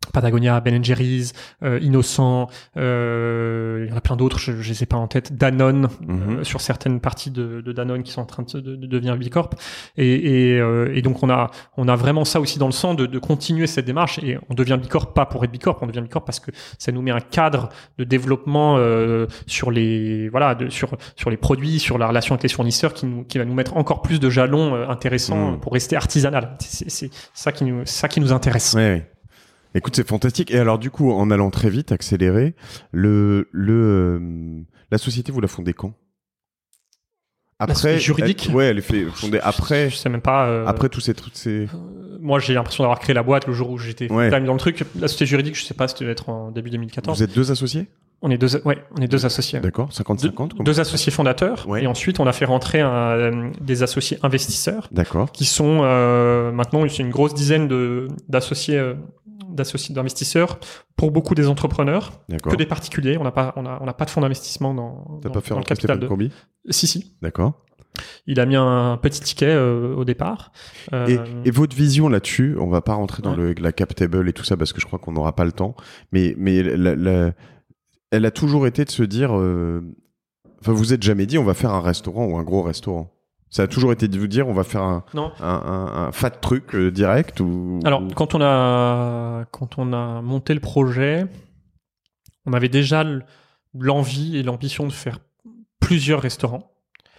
Patagonia, Ben & Jerry's, Innocent, il y en a plein d'autres, je les ai pas en tête, Danone, sur certaines parties de Danone qui sont en train de devenir Bicorp. Et donc on a vraiment ça aussi dans le sang de continuer cette démarche, et on devient Bicorp pas pour être Bicorp, on devient Bicorp parce que ça nous met un cadre de développement sur les produits, sur la relation avec les fournisseurs qui va nous mettre encore plus de jalons intéressants pour rester artisanal. C'est ça qui nous intéresse. Ouais. Écoute, c'est fantastique. Et alors, du coup, en allant très vite, accéléré, la société, vous la fondez quand? Après, juridique. Elle est fondée après. Je sais même pas. Après tous ces trucs, moi, j'ai l'impression d'avoir créé la boîte le jour où j'étais full-time dans le truc. La société juridique, je sais pas, c'était être en début 2014. Vous êtes 2 associés? On est deux associés. D'accord, 50-50. Deux associés fondateurs. Ouais. Et ensuite, on a fait rentrer des associés investisseurs. D'accord. Qui sont maintenant, c'est une grosse dizaine d'associés d'investisseurs pour beaucoup des entrepreneurs, que des particuliers. On n'a pas de fonds d'investissement dans le capital de Combi. Si. D'accord. Il a mis un petit ticket au départ. Et votre vision là-dessus, on va pas rentrer dans la cap table et tout ça parce que je crois qu'on n'aura pas le temps, mais elle a toujours été de se dire, vous êtes jamais dit on va faire un restaurant ou un gros restaurant. Ça a toujours été de vous dire on va faire un fat truc direct ou. Alors quand on a monté le projet, on avait déjà l'envie et l'ambition de faire plusieurs restaurants,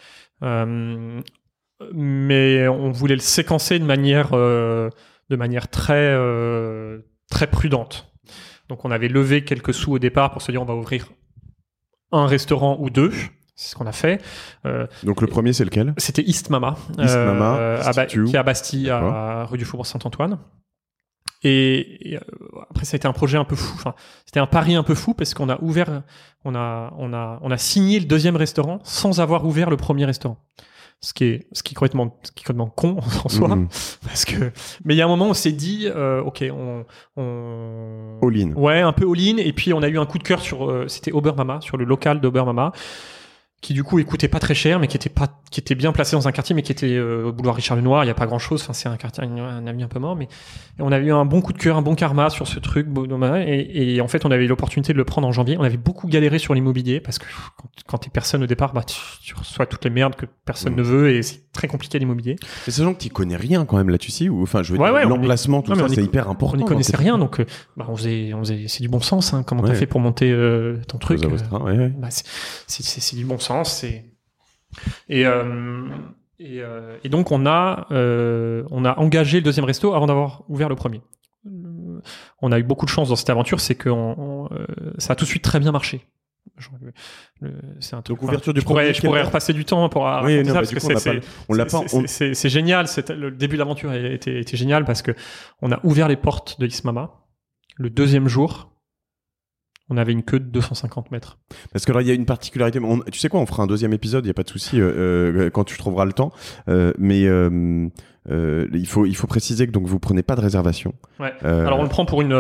mais on voulait le séquencer de manière très très prudente. Donc on avait levé quelques sous au départ pour se dire on va ouvrir un restaurant ou deux. C'est ce qu'on a fait. Donc le premier, c'est lequel? C'était East Mama, qui est à Bastille, à rue du Faubourg Saint-Antoine. Et après, ça a été un projet un peu fou. Enfin, c'était un pari un peu fou parce qu'on a ouvert, on a signé le deuxième restaurant sans avoir ouvert le premier restaurant. Ce qui est complètement con en soi, parce que. Mais il y a un moment, on s'est dit, ok, on. All in. Ouais, un peu all in. Et puis on a eu un coup de cœur c'était Auber Mama, sur le local d'Auber Mama, qui du coup coûtait pas très cher, mais qui était bien placé dans un quartier, mais qui était au boulevard Richard Lenoir. Il y a pas grand chose. Enfin, c'est un quartier, un ami un peu mort, mais on a eu un bon coup de cœur, un bon karma sur ce truc. Et en fait, on avait eu l'opportunité de le prendre en janvier. On avait beaucoup galéré sur l'immobilier parce que quand t'es personne au départ, tu reçois toutes les merdes que personne ne veut et c'est très compliqué l'immobilier. Mais sachant que t'y connais rien quand même là-dessus, ou enfin, je veux dire, l'emplacement, tout ça, c'est hyper important. On n'y connaissait rien, donc on faisait, c'est du bon sens. Hein, comment t'as fait pour monter ton truc? C'est du bon sens. Et donc on a engagé le deuxième resto avant d'avoir ouvert le premier. On a eu beaucoup de chance dans cette aventure, c'est que ça a tout de suite très bien marché. C'est un truc. Donc ouverture du premier. Je pourrais repasser du temps pour raconter ça parce que c'est génial. Le début de l'aventure a été génial parce que on a ouvert les portes de East Mama le deuxième jour. On avait une queue de 250 mètres. Parce que là, il y a une particularité. Tu sais quoi, on fera un deuxième épisode, il n'y a pas de souci, quand tu trouveras le temps. Mais il faut préciser que donc vous prenez pas de réservation. Ouais. Alors on le prend pour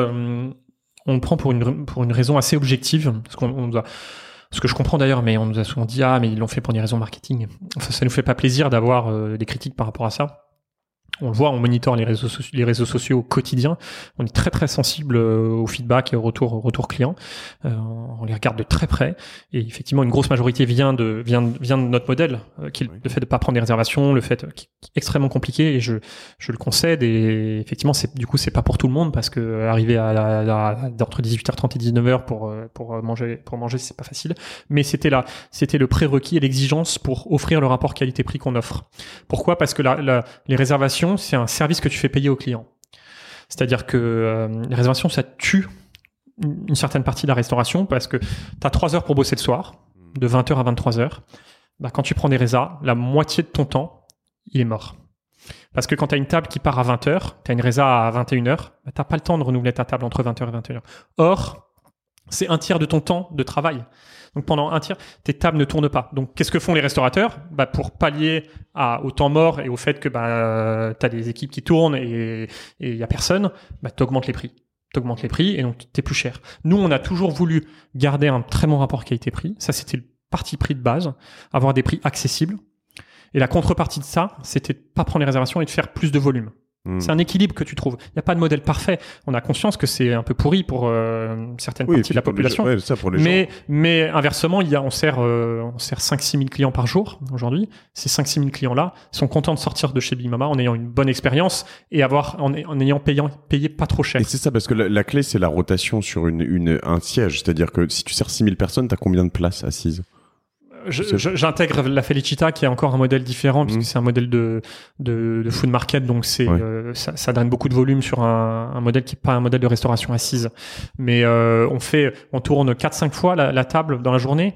une raison assez objective, parce ce que je comprends d'ailleurs, mais on nous a souvent dit mais ils l'ont fait pour des raisons marketing. Enfin, ça nous fait pas plaisir d'avoir des critiques par rapport à ça. On le voit, on monitore les réseaux sociaux au quotidien. On est très très sensible au feedback et au retour client. On les regarde de très près. Et effectivement, une grosse majorité vient de notre modèle, qui est le fait de pas prendre des réservations, le fait qui est extrêmement compliqué. Et je le concède. Et effectivement, c'est pas pour tout le monde parce que arriver entre 18h30 et 19h pour manger, c'est pas facile. Mais c'était le prérequis et l'exigence pour offrir le rapport qualité-prix qu'on offre. Pourquoi? Parce que les réservations, c'est un service que tu fais payer au client. C'est-à-dire que les réservations, ça tue une certaine partie de la restauration parce que tu as 3 heures pour bosser le soir, de 20h à 23h. Quand tu prends des résas, la moitié de ton temps, il est mort. Parce que quand tu as une table qui part à 20h, tu as une résa à 21h, tu n'as pas le temps de renouveler ta table entre 20h et 21h. Or, c'est un tiers de ton temps de travail. Donc pendant un tiers, tes tables ne tournent pas. Donc qu'est-ce que font les restaurateurs? Pour pallier au temps mort et au fait que t'as des équipes qui tournent et il y a personne, t'augmentes les prix. Et donc t'es plus cher. Nous, on a toujours voulu garder un très bon rapport qualité-prix. Ça, c'était le parti pris de base, avoir des prix accessibles. Et la contrepartie de ça, c'était de pas prendre les réservations et de faire plus de volume. C'est un équilibre que tu trouves. Il n'y a pas de modèle parfait. On a conscience que c'est un peu pourri pour certaines parties de la population. Pour les gens. Mais inversement, on sert 5-6 000 clients par jour aujourd'hui. Ces 5-6 000 clients-là sont contents de sortir de chez Big Mama en ayant une bonne expérience et en ayant payé pas trop cher. Et c'est ça, parce que la clé, c'est la rotation sur un siège. C'est-à-dire que si tu sers 6 000 personnes, tu as combien de places assises? J'intègre la Felicita qui est encore un modèle différent puisque c'est un modèle de food market, donc ça donne beaucoup de volume sur un modèle qui n'est pas un modèle de restauration assise. Mais on tourne 4-5 fois la table dans la journée.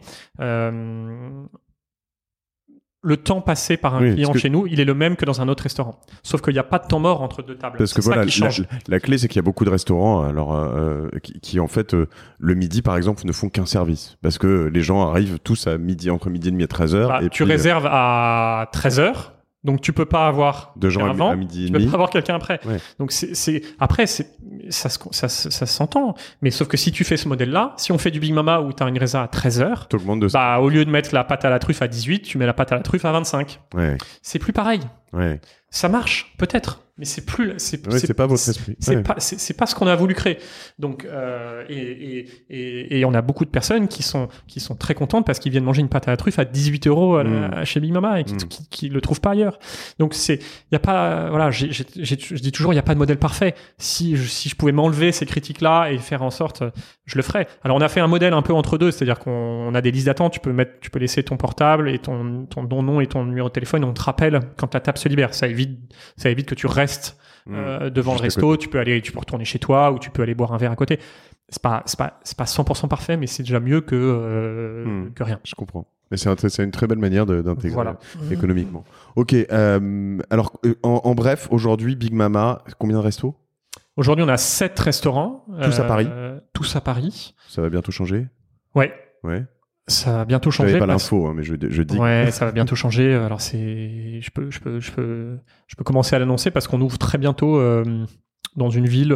Le temps passé par un client chez nous, il est le même que dans un autre restaurant. Sauf qu'il n'y a pas de temps mort entre deux tables. Parce que ça qui change. La clé, c'est qu'il y a beaucoup de restaurants qui en fait, le midi, par exemple, ne font qu'un service. Parce que les gens arrivent tous entre midi et demi et 13h. Tu réserves à 13h. Donc tu peux pas avoir de gens avant, à midi et tu demi. peux pas avoir quelqu'un après. Ouais. Donc ça s'entend. Mais sauf que si tu fais ce modèle-là, si on fait du Big Mama où tu as une résa à 13h, t'augmentes de ça. Au lieu de mettre la pâte à la truffe à 18, tu mets la pâte à la truffe à 25. Ouais. C'est plus pareil. Ouais. Ça marche peut-être, mais c'est plus c'est pas votre esprit. C'est pas ce qu'on a voulu créer. Donc et on a beaucoup de personnes qui sont très contentes parce qu'ils viennent manger une pâte à la truffe à 18 € chez Big Mama et qui le trouvent pas ailleurs. Donc il y a pas, voilà, je dis toujours, il y a pas de modèle parfait. Si je pouvais m'enlever ces critiques là et faire en sorte, je le ferais. Alors on a fait un modèle un peu entre deux, c'est-à-dire qu'on a des listes d'attente, tu peux laisser ton portable et ton nom et ton numéro de téléphone, et on te rappelle quand la table se libère. Ça évite que tu restes devant le resto. Tu peux retourner chez toi ou tu peux aller boire un verre à côté. C'est pas 100% parfait, mais c'est déjà mieux que rien. Je comprends. Mais c'est une très belle manière d'intégrer économiquement. Ok. Alors, en bref, aujourd'hui, Big Mama, combien de restos? Aujourd'hui, on a 7 restaurants. Tous à Paris? Tous à Paris. Ça va bientôt changer? Ouais. Ça va bientôt changer. J'avais pas l'info, mais je dis. Ouais, ça va bientôt changer. Alors je peux commencer à l'annoncer parce qu'on ouvre très bientôt dans une ville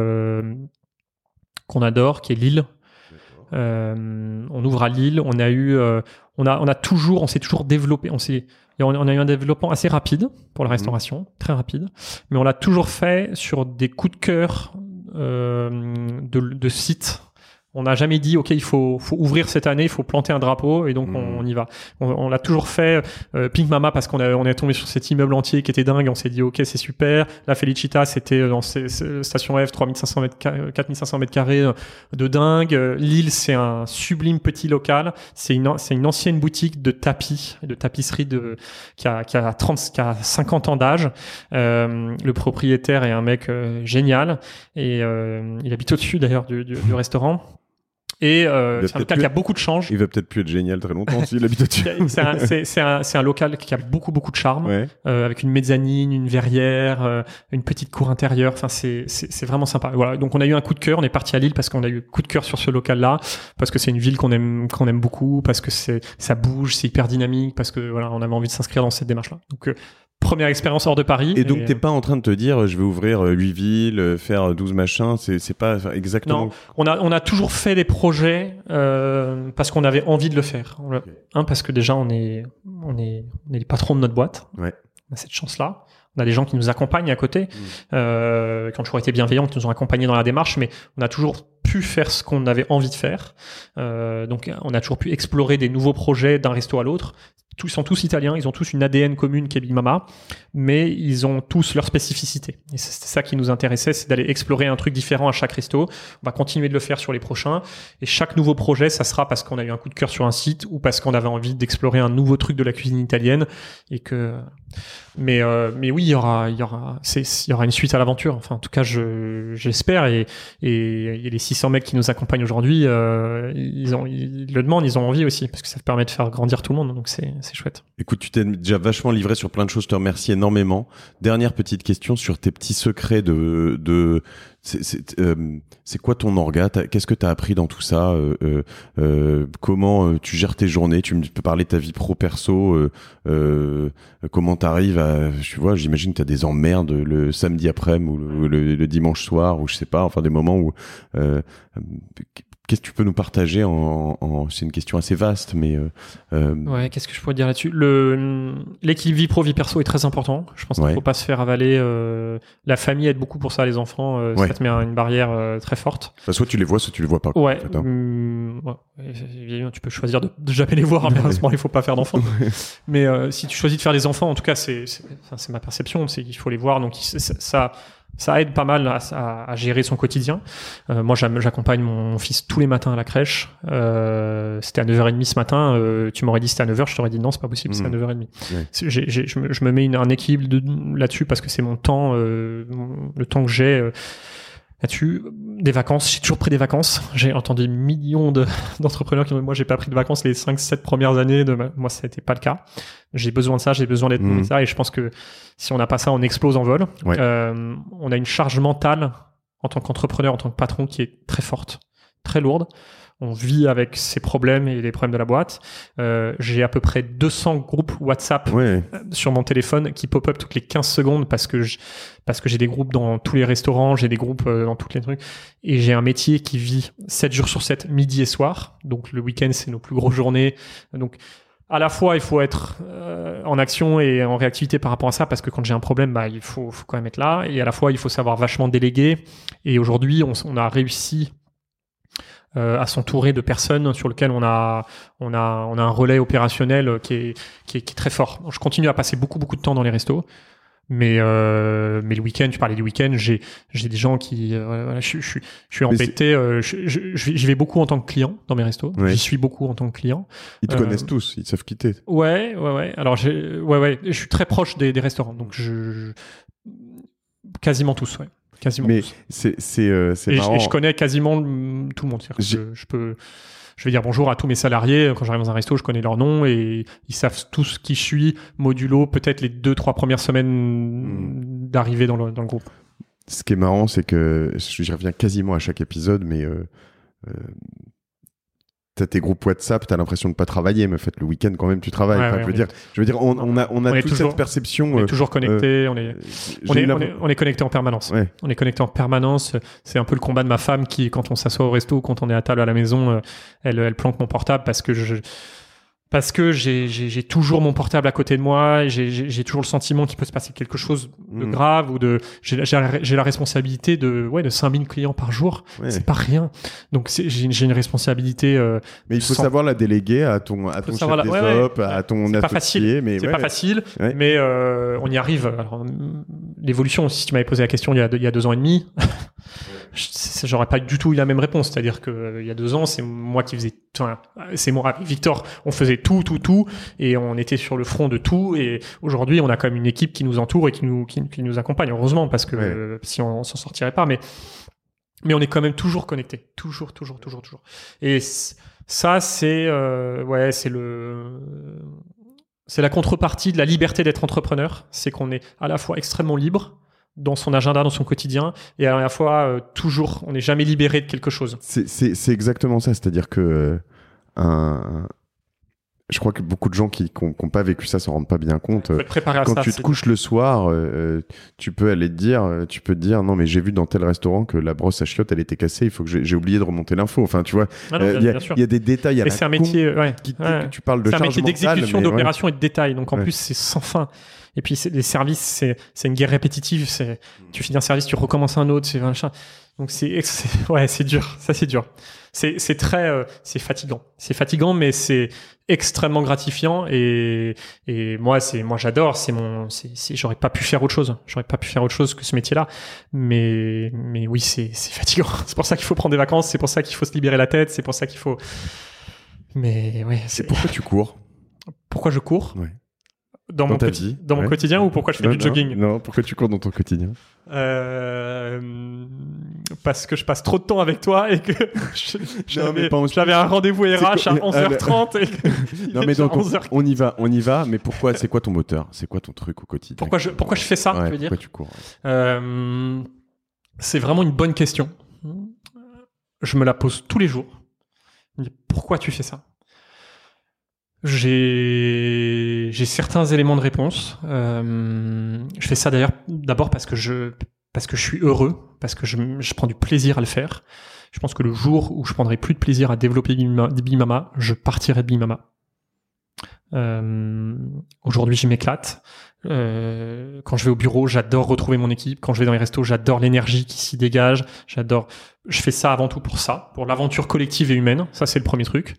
qu'on adore, qui est Lille. On ouvre à Lille. On s'est toujours développé. On a eu un développement assez rapide pour la restauration, très rapide, mais on l'a toujours fait sur des coups de cœur de sites. On n'a jamais dit, OK, il faut ouvrir cette année, il faut planter un drapeau, et donc on y va. On l'a toujours fait. Pink Mama, parce qu'on est tombé sur cet immeuble entier qui était dingue, on s'est dit, OK, c'est super. La Felicita, c'était dans Station F, 4500 mètres carrés de dingue. Lille, c'est un sublime petit local. C'est une ancienne boutique de tapis, de tapisserie qui a 50 ans d'âge. Le propriétaire est un mec génial, et il habite au-dessus d'ailleurs du restaurant. Et c'est un local qui a beaucoup de change. Il va peut-être plus être génial très longtemps s'il habite au-dessus. C'est un local qui a beaucoup de charme, avec une mezzanine, une verrière, une petite cour intérieure. Enfin, c'est vraiment sympa. Voilà. Donc on a eu un coup de cœur. On est parti à Lille parce qu'on a eu coup de cœur sur ce local-là, parce que c'est une ville qu'on aime beaucoup, parce que ça bouge, c'est hyper dynamique, parce que voilà, on avait envie de s'inscrire dans cette démarche-là. Donc première expérience hors de Paris. Et donc, t'es pas en train de te dire, je vais ouvrir 8 villes, faire 12 machins, c'est pas exactement... Non, on a toujours fait des projets parce qu'on avait envie de le faire. Parce que déjà, on est les patrons de notre boîte. Ouais. On a cette chance-là. On a des gens qui nous accompagnent à côté, qui ont toujours été bienveillants, qui nous ont accompagnés dans la démarche, mais on a toujours pu faire ce qu'on avait envie de faire. Donc, on a toujours pu explorer des nouveaux projets d'un resto à l'autre. Ils sont tous italiens, ils ont tous une ADN commune qui est Big Mama, mais ils ont tous leur spécificité. Et c'est ça qui nous intéressait, c'est d'aller explorer un truc différent à chaque resto. On va continuer de le faire sur les prochains. Et chaque nouveau projet, ça sera parce qu'on a eu un coup de cœur sur un site ou parce qu'on avait envie d'explorer un nouveau truc de la cuisine italienne. Mais oui, il y aura une suite à l'aventure. Enfin, en tout cas, j'espère. Et les 600 mecs qui nous accompagnent aujourd'hui, ils le demandent, ils ont envie aussi, parce que ça permet de faire grandir tout le monde. Donc c'est chouette. Écoute, tu t'es déjà vachement livré sur plein de choses. Je te remercie énormément. Dernière petite question sur tes petits secrets c'est quoi ton orga? Qu'est-ce que tu as appris dans tout ça? Comment tu gères tes journées? Tu peux parler de ta vie pro-perso. Comment t'arrives à... j'imagine que tu as des emmerdes le samedi après-midi ou le dimanche soir, ou je sais pas, enfin des moments où... qu'est-ce que tu peux nous partager c'est une question assez vaste, mais ouais, qu'est-ce que je pourrais dire là-dessus? L'équilibre vie pro vie perso est très important. Je pense qu'il faut pas se faire avaler. La famille aide beaucoup pour ça, les enfants. Ça te met une barrière très forte. Soit tu les vois, soit tu les vois pas. Ouais. En fait, évidemment, tu peux choisir de jamais les voir. Mais à ce moment, il faut pas faire d'enfants. Mais si tu choisis de faire des enfants, en tout cas, c'est ma perception, c'est qu'il faut les voir. Donc ça aide pas mal à gérer son quotidien. Moi, j'accompagne mon fils tous les matins à la crèche. C'était à 9h30 ce matin. Tu m'aurais dit c'était à 9h, je t'aurais dit non, c'est pas possible, c'est à 9h30. Ouais. Je me mets un équilibre là-dessus parce que c'est mon temps, le temps que j'ai là-dessus. Des vacances, j'ai toujours pris des vacances. J'ai entendu millions d'entrepreneurs qui m'ont dit moi, j'ai pas pris de vacances les 5-7 premières années. Moi, ça n'était pas le cas. J'ai besoin de ça, j'ai besoin d'être nourri ça. Et je pense que si on n'a pas ça, on explose en vol. Ouais. On a une charge mentale en tant qu'entrepreneur, en tant que patron qui est très forte, très lourde. On vit avec ses problèmes et les problèmes de la boîte. J'ai à peu près 200 groupes WhatsApp sur mon téléphone qui pop-up toutes les 15 secondes parce que j'ai des groupes dans tous les restaurants, j'ai des groupes dans tous les trucs. Et j'ai un métier qui vit 7 jours sur 7, midi et soir. Donc le week-end, c'est nos plus grosses journées. Donc à la fois, il faut être en action et en réactivité par rapport à ça parce que quand j'ai un problème, il faut quand même être là. Et à la fois, il faut savoir vachement déléguer. Et aujourd'hui, on a réussi à s'entourer de personnes sur lesquelles on a un relais opérationnel qui est très fort. Je continue à passer beaucoup de temps dans les restos, mais le week-end, tu parlais du week-end, j'ai des gens qui je suis embêté. Je vais beaucoup en tant que client dans mes restos. J'y suis beaucoup en tant que client. Ils te connaissent tous, ils savent quitter. Ouais. Alors je suis très proche des restaurants, donc quasiment tous, ouais. Quasiment mais tous. C'est marrant. Et je connais quasiment tout le monde. Je vais dire bonjour à tous mes salariés. Quand j'arrive dans un resto, je connais leur nom et ils savent tous qui je suis, modulo peut-être les 2-3 premières semaines d'arrivée dans le groupe. Ce qui est marrant, c'est que j'y reviens quasiment à chaque épisode, mais t'as tes groupes WhatsApp, t'as l'impression de pas travailler, mais en fait le week-end quand même tu travailles. Je veux dire, on a toute cette perception. On est toujours connecté, on est connecté en permanence. Ouais. On est connecté en permanence. C'est un peu le combat de ma femme qui, quand on s'assoit au resto, quand on est à table à la maison, elle planque mon portable parce que j'ai toujours mon portable à côté de moi, j'ai toujours le sentiment qu'il peut se passer quelque chose de grave ou j'ai la responsabilité de 5000 clients par jour, c'est pas rien. Donc j'ai une responsabilité mais il faut savoir la déléguer à ton chef des ops, à ton associé, c'est pas facile, mais on y arrive. Alors, l'évolution, si tu m'avais posé la question il y a 2 ans et demi, j'aurais pas du tout eu la même réponse. C'est-à-dire que il y a 2 ans, c'est moi qui faisais c'est moi avec Victor, on faisait tout et on était sur le front de tout, et aujourd'hui on a quand même une équipe qui nous entoure et qui nous accompagne, heureusement, parce que si on s'en sortirait pas, mais on est quand même toujours connecté, toujours. Et ça c'est la contrepartie de la liberté d'être entrepreneur, c'est qu'on est à la fois extrêmement libre dans son agenda, dans son quotidien, et à la fois toujours, on n'est jamais libéré de quelque chose. C'est exactement ça, c'est-à-dire que je crois que beaucoup de gens qui n'ont pas vécu ça s'en rendent pas bien compte. Faut être préparé à quand ça, tu te couches le soir, tu peux te dire non mais j'ai vu dans tel restaurant que la brosse à chiottes elle était cassée, il faut que j'ai oublié de remonter l'info. Enfin tu vois, il y a des détails. Et c'est un métier, tu parles de charge mentale. C'est un métier d'exécution, d'opération et de détail. Donc en plus c'est sans fin. Et puis les services, c'est une guerre répétitive. Tu finis un service, tu recommences un autre. Donc c'est dur. Ça c'est dur. C'est très, c'est fatigant. C'est fatigant, mais c'est extrêmement gratifiant. Et moi j'adore. J'aurais pas pu faire autre chose. J'aurais pas pu faire autre chose que ce métier-là. Mais oui, c'est fatigant. C'est pour ça qu'il faut prendre des vacances. C'est pour ça qu'il faut se libérer la tête. C'est pour ça qu'il faut. Mais ouais. C'est pourquoi tu cours. Pourquoi je cours? Ouais. Dans mon quotidien, ou pourquoi je fais du jogging? Non, pourquoi tu cours dans ton quotidien? Parce que je passe trop de temps avec toi et que j'avais un rendez-vous RH à 11h30 non mais donc on y va, mais pourquoi? C'est quoi ton moteur? C'est quoi ton truc au quotidien? Pourquoi je fais ça, tu veux dire? Pourquoi tu cours? C'est vraiment une bonne question. Je me la pose tous les jours. Pourquoi tu fais ça? J'ai certains éléments de réponse. Je fais ça d'abord parce que parce que je suis heureux, parce que je prends du plaisir à le faire. Je pense que le jour où je prendrai plus de plaisir à développer Big Mama, je partirai de Big Mama. Aujourd'hui, je m'éclate. Quand je vais au bureau, j'adore retrouver mon équipe. Quand je vais dans les restos, j'adore l'énergie qui s'y dégage. Je fais ça avant tout pour ça, pour l'aventure collective et humaine. Ça, c'est le premier truc.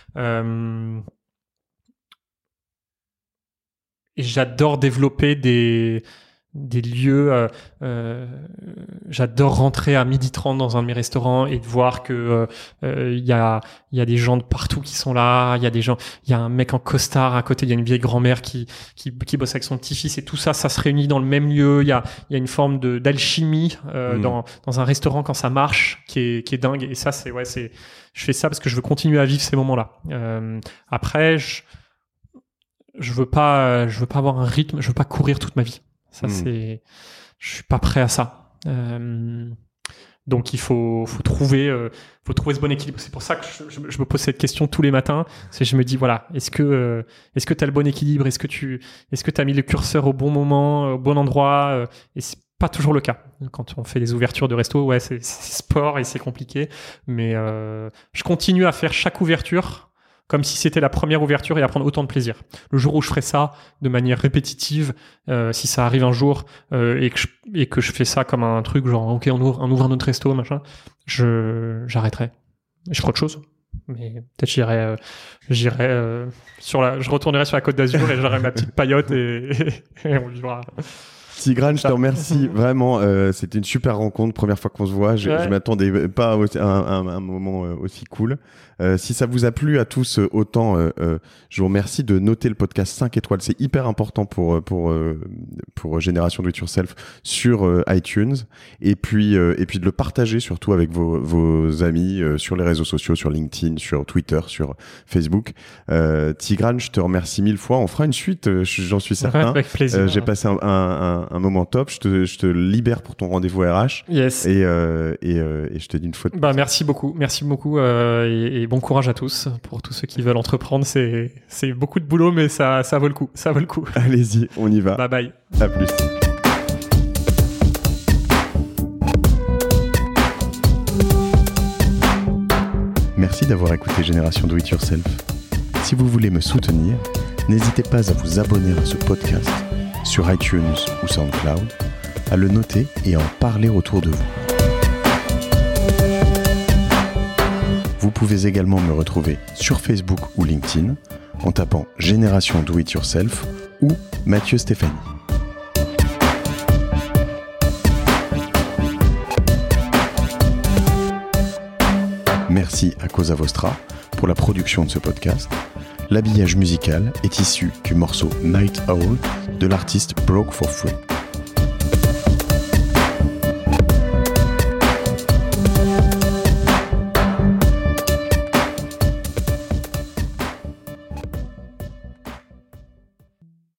Et j'adore développer des lieux. J'adore rentrer à 12h30 dans un de mes restaurants et de voir que y a des gens de partout qui sont là. Il y a un mec en costard à côté. Il y a une vieille grand-mère qui bosse avec son petit-fils et tout ça se réunit dans le même lieu. Il y a une forme d'alchimie dans un restaurant quand ça marche qui est dingue. Et ça je fais ça parce que je veux continuer à vivre ces moments-là. Après je veux pas avoir un rythme. Je veux pas courir toute ma vie. Ça, je suis pas prêt à ça. Donc, il faut trouver ce bon équilibre. C'est pour ça que je me pose cette question tous les matins. Je me dis, voilà, est-ce que t'as le bon équilibre? Est-ce que t'as mis le curseur au bon moment, au bon endroit? Et c'est pas toujours le cas. Quand on fait des ouvertures de resto, c'est sport et c'est compliqué. Mais, je continue à faire chaque ouverture comme si c'était la première ouverture et à prendre autant de plaisir. Le jour où je ferai ça de manière répétitive, si ça arrive un jour et que je fais ça comme un truc genre ok on ouvre un autre resto machin, j'arrêterai. Je ferai autre chose. Mais peut-être je retournerai sur la Côte d'Azur et j'aurai ma petite paillote et on vivra. Tigran, je te remercie vraiment. C'était une super rencontre, première fois qu'on se voit. Je m'attendais pas à un moment aussi cool. Si ça vous a plu à tous autant, je vous remercie de noter le podcast 5 étoiles. C'est hyper important pour Génération Do It Yourself sur iTunes et puis de le partager surtout avec vos amis sur les réseaux sociaux, sur LinkedIn, sur Twitter, sur Facebook. Tigran, je te remercie 1000 fois. On fera une suite, j'en suis certain. Avec plaisir. J'ai passé un moment top. Je te libère pour ton rendez-vous RH. Yes. Et je te dis une fois de plus. Merci beaucoup et bon courage à tous pour tous ceux qui veulent entreprendre. C'est beaucoup de boulot, mais ça vaut le coup. Ça vaut le coup. Allez-y, on y va. Bye bye. À plus. Merci d'avoir écouté Génération Do It Yourself. Si vous voulez me soutenir, n'hésitez pas à vous abonner à ce podcast sur iTunes ou SoundCloud, à le noter et à en parler autour de vous. Vous pouvez également me retrouver sur Facebook ou LinkedIn en tapant Génération Do It Yourself ou Mathieu Stéphanie. Merci à Cosa Vostra pour la production de ce podcast. L'habillage musical est issu du morceau Night Owl de l'artiste Broke for Free.